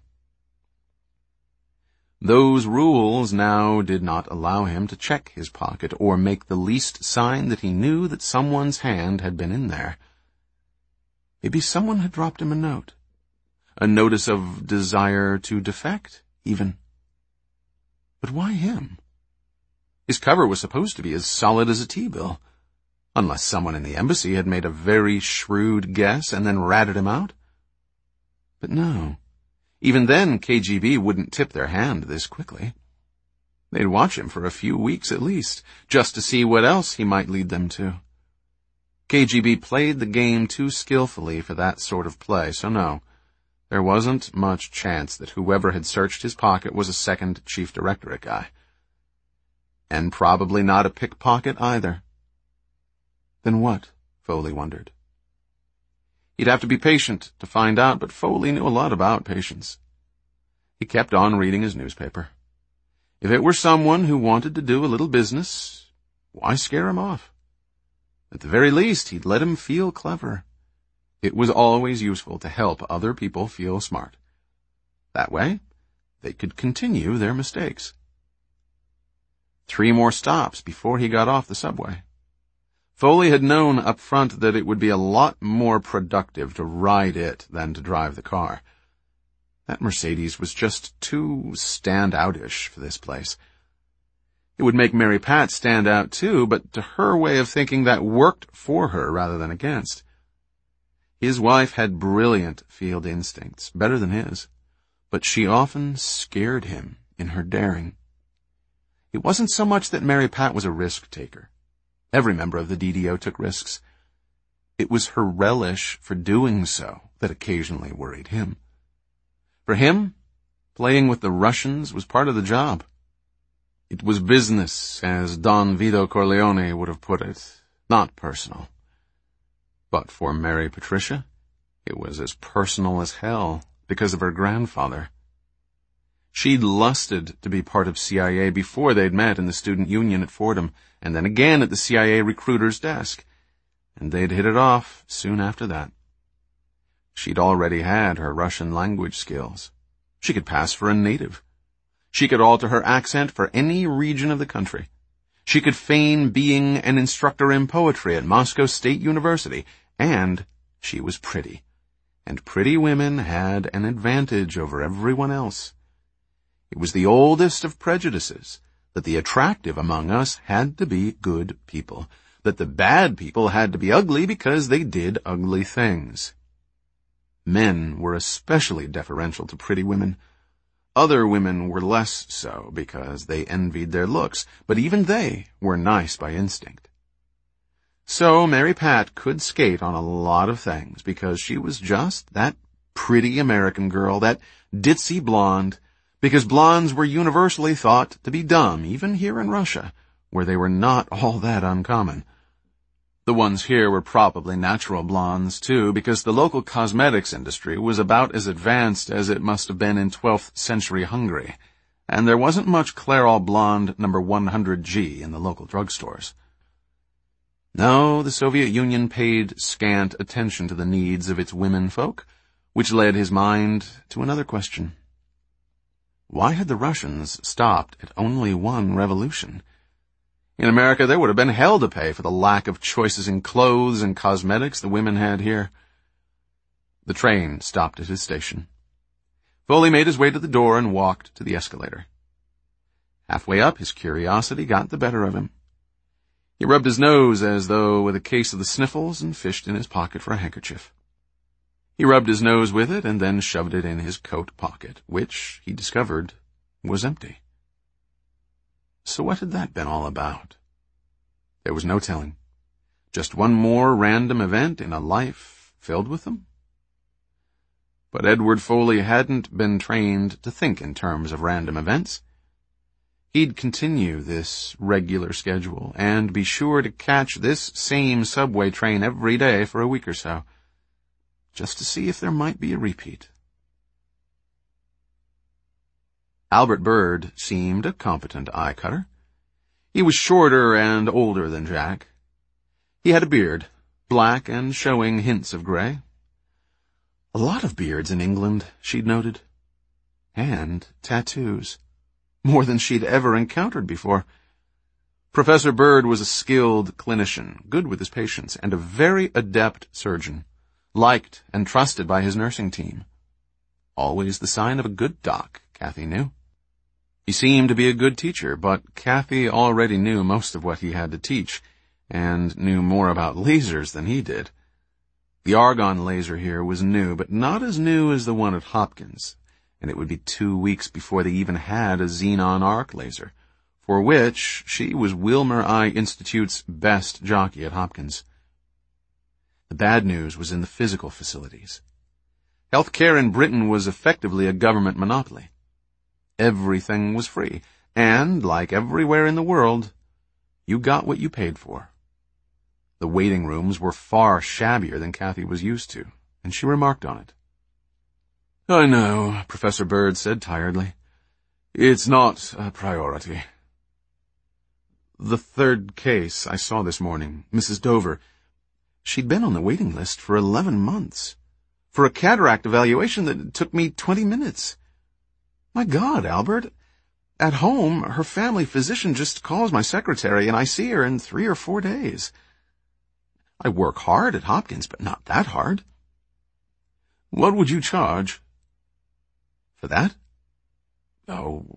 Those rules now did not allow him to check his pocket or make the least sign that he knew that someone's hand had been in there. Maybe someone had dropped him a note. A notice of desire to defect, even. But why him? His cover was supposed to be as solid as a T-bill, unless someone in the embassy had made a very shrewd guess and then ratted him out. But no. Even then, KGB wouldn't tip their hand this quickly. They'd watch him for a few weeks at least, just to see what else he might lead them to. KGB played the game too skillfully for that sort of play, so no, there wasn't much chance that whoever had searched his pocket was a second chief directorate guy. And probably not a pickpocket either. Then what? Foley wondered. He'd have to be patient to find out, but Foley knew a lot about patience. He kept on reading his newspaper. If it were someone who wanted to do a little business, why scare him off? At the very least, he'd let him feel clever. It was always useful to help other people feel smart. That way, they could continue their mistakes. 3 more stops before he got off the subway. Foley had known up front that it would be a lot more productive to ride it than to drive the car. That Mercedes was just too stand-out-ish for this place. It would make Mary Pat stand out too, but to her way of thinking that worked for her rather than against. His wife had brilliant field instincts, better than his, but she often scared him in her daring. It wasn't so much that Mary Pat was a risk-taker. Every member of the DDO took risks. It was her relish for doing so that occasionally worried him. For him, playing with the Russians was part of the job. It was business, as Don Vito Corleone would have put it, not personal. But for Mary Patricia, it was as personal as hell because of her grandfather. She'd lusted to be part of CIA before they'd met in the student union at Fordham, and then again at the CIA recruiter's desk, and they'd hit it off soon after that. She'd already had her Russian language skills. She could pass for a native. She could alter her accent for any region of the country. She could feign being an instructor in poetry at Moscow State University, and she was pretty. And pretty women had an advantage over everyone else. It was the oldest of prejudices that the attractive among us had to be good people, that the bad people had to be ugly because they did ugly things. Men were especially deferential to pretty women. Other women were less so because they envied their looks, but even they were nice by instinct. So Mary Pat could skate on a lot of things because she was just that pretty American girl, that ditzy blonde, because blondes were universally thought to be dumb, even here in Russia, where they were not all that uncommon. The ones here were probably natural blondes, too, because the local cosmetics industry was about as advanced as it must have been in 12th century Hungary, and there wasn't much Clairol Blonde number 100G in the local drugstores. No, the Soviet Union paid scant attention to the needs of its women folk, which led his mind to another question. Why had the Russians stopped at only one revolution? In America, there would have been hell to pay for the lack of choices in clothes and cosmetics the women had here. The train stopped at his station. Foley made his way to the door and walked to the escalator. Halfway up, his curiosity got the better of him. He rubbed his nose as though with a case of the sniffles and fished in his pocket for a handkerchief. He rubbed his nose with it and then shoved it in his coat pocket, which, he discovered, was empty. So what had that been all about? There was no telling. Just one more random event in a life filled with them? But Edward Foley hadn't been trained to think in terms of random events. He'd continue this regular schedule and be sure to catch this same subway train every day for a week or so, just to see if there might be a repeat. Albert Byrd seemed a competent eye-cutter. He was shorter and older than Jack. He had a beard, black and showing hints of gray. A lot of beards in England, she'd noted. And tattoos. More than she'd ever encountered before. Professor Byrd was a skilled clinician, good with his patients, and a very adept surgeon, liked and trusted by his nursing team. Always the sign of a good doc, Kathy knew. He seemed to be a good teacher, but Kathy already knew most of what he had to teach, and knew more about lasers than he did. The argon laser here was new, but not as new as the one at Hopkins, and it would be 2 weeks before they even had a xenon arc laser, for which she was Wilmer Eye Institute's best jockey at Hopkins. The bad news was in the physical facilities. Healthcare in Britain was effectively a government monopoly. Everything was free, and, like everywhere in the world, you got what you paid for. The waiting rooms were far shabbier than Kathy was used to, and she remarked on it. "I know," Professor Byrd said tiredly. "It's not a priority." "The third case I saw this morning, Mrs. Dover, she'd been on the waiting list for 11 months. For a cataract evaluation that took me 20 minutes. My God, Albert. At home, her family physician just calls my secretary and I see her in 3 or 4 days. I work hard at Hopkins, but not that hard." "What would you charge?" "For that? Oh,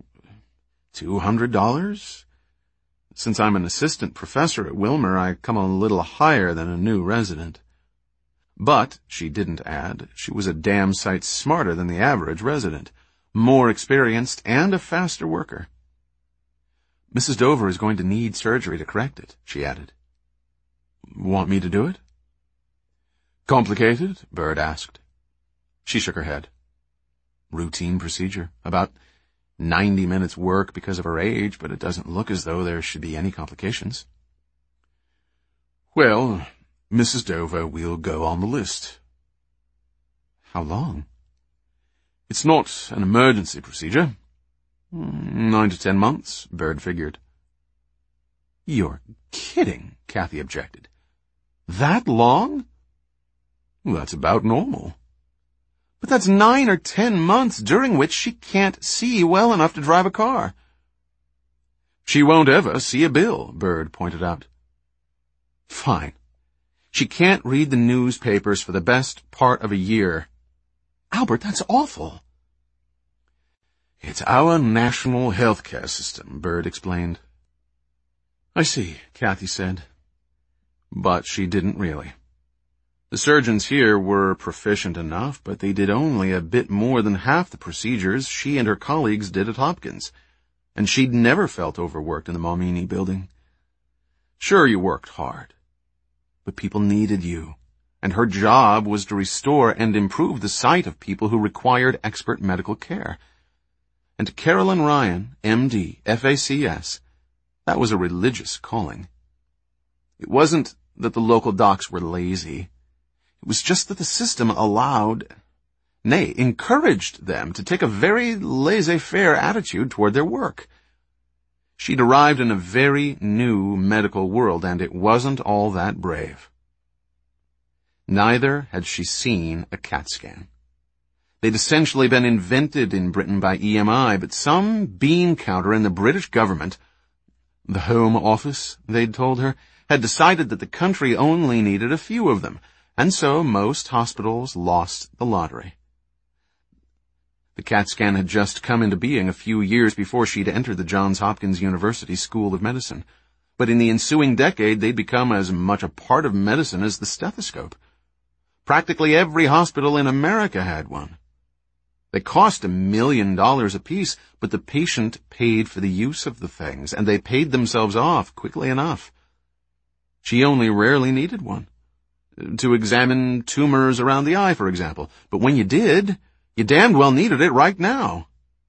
$200? Since I'm an assistant professor at Wilmer, I come a little higher than a new resident." But, she didn't add, she was a damn sight smarter than the average resident, more experienced, and a faster worker. "Mrs. Dover is going to need surgery to correct it," she added. "Want me to do it?" "Complicated?" Byrd asked. She shook her head. "Routine procedure. About 90 minutes work because of her age, but it doesn't look as though there should be any complications." "Well, Mrs. Dover will go on the list." "How long?" "It's not an emergency procedure. 9 to 10 months, Byrd figured." "You're kidding," Kathy objected. "That long?" "Well, that's about normal." "But that's 9 or 10 months during which she can't see well enough to drive a car." "She won't ever see a bill," Byrd pointed out. "Fine. She can't read the newspapers for the best part of a year." "Albert, that's awful." "It's our national health care system," Byrd explained. "I see," Kathy said. But she didn't really. The surgeons here were proficient enough, but they did only a bit more than half the procedures she and her colleagues did at Hopkins, and she'd never felt overworked in the Maumini building. Sure, you worked hard, but people needed you, and her job was to restore and improve the sight of people who required expert medical care. And to Carolyn Ryan, M.D., FACS, that was a religious calling. It wasn't that the local docs were lazy. It was just that the system allowed, nay, encouraged them to take a very laissez-faire attitude toward their work. She'd arrived in a very new medical world, and it wasn't all that brave. Neither had she seen a CAT scan. They'd essentially been invented in Britain by EMI, but some bean counter in the British government, the Home Office, they'd told her, had decided that the country only needed a few of them, and so most hospitals lost the lottery. The CAT scan had just come into being a few years before she'd entered the Johns Hopkins University School of Medicine, but in the ensuing decade they'd become as much a part of medicine as the stethoscope. Practically every hospital in America had one. They cost $1 million apiece, but the patient paid for the use of the things, and they paid themselves off quickly enough. She only rarely needed one. To examine tumors around the eye, for example. But when you did, you damned well needed it right now.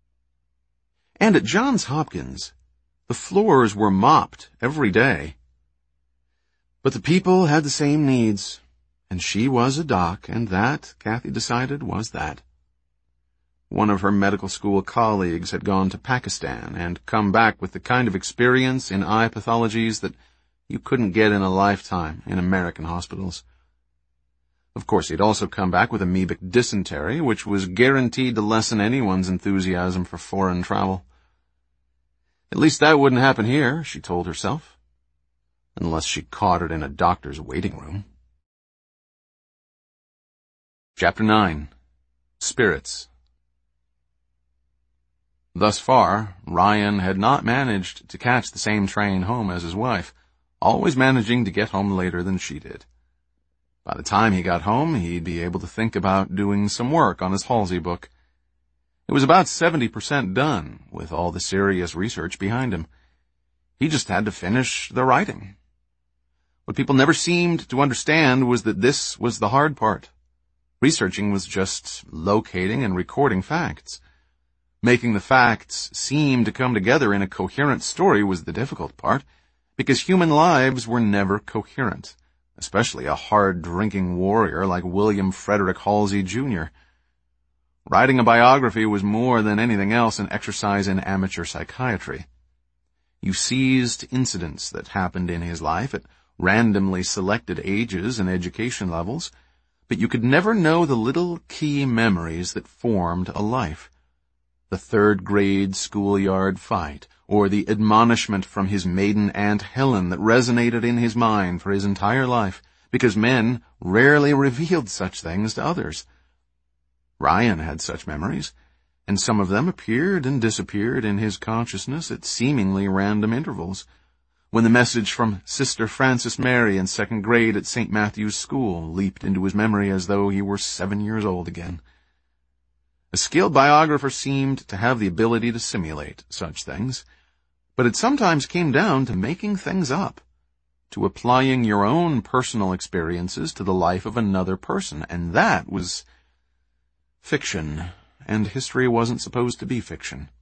And at Johns Hopkins, the floors were mopped every day. But the people had the same needs, and she was a doc, and that, Kathy decided, was that. One of her medical school colleagues had gone to Pakistan and come back with the kind of experience in eye pathologies that you couldn't get in a lifetime in American hospitals. Of course, he'd also come back with amoebic dysentery, which was guaranteed to lessen anyone's enthusiasm for foreign travel. At least that wouldn't happen here, she told herself, unless she caught it in a doctor's waiting room. Chapter 9. Spirits. Thus far, Ryan had not managed to catch the same train home as his wife, always managing to get home later than she did. By the time he got home, he'd be able to think about doing some work on his Halsey book. It was about 70% done, with all the serious research behind him. He just had to finish the writing. What people never seemed to understand was that this was the hard part. Researching was just locating and recording facts. Making the facts seem to come together in a coherent story was the difficult part, because human lives were never coherent, especially a hard-drinking warrior like William Frederick Halsey, Jr. Writing a biography was more than anything else an exercise in amateur psychiatry. You seized incidents that happened in his life at randomly selected ages and education levels, but you could never know the little key memories that formed a life. The third-grade schoolyard fight, or the admonishment from his maiden Aunt Helen that resonated in his mind for his entire life, because men rarely revealed such things to others. Ryan had such memories, and some of them appeared and disappeared in his consciousness at seemingly random intervals. When the message from Sister Frances Mary in second grade at St. Matthew's School leaped into his memory as though he were 7 years old again. A skilled biographer seemed to have the ability to simulate such things, but it sometimes came down to making things up, to applying your own personal experiences to the life of another person, and that was fiction, and history wasn't supposed to be fiction.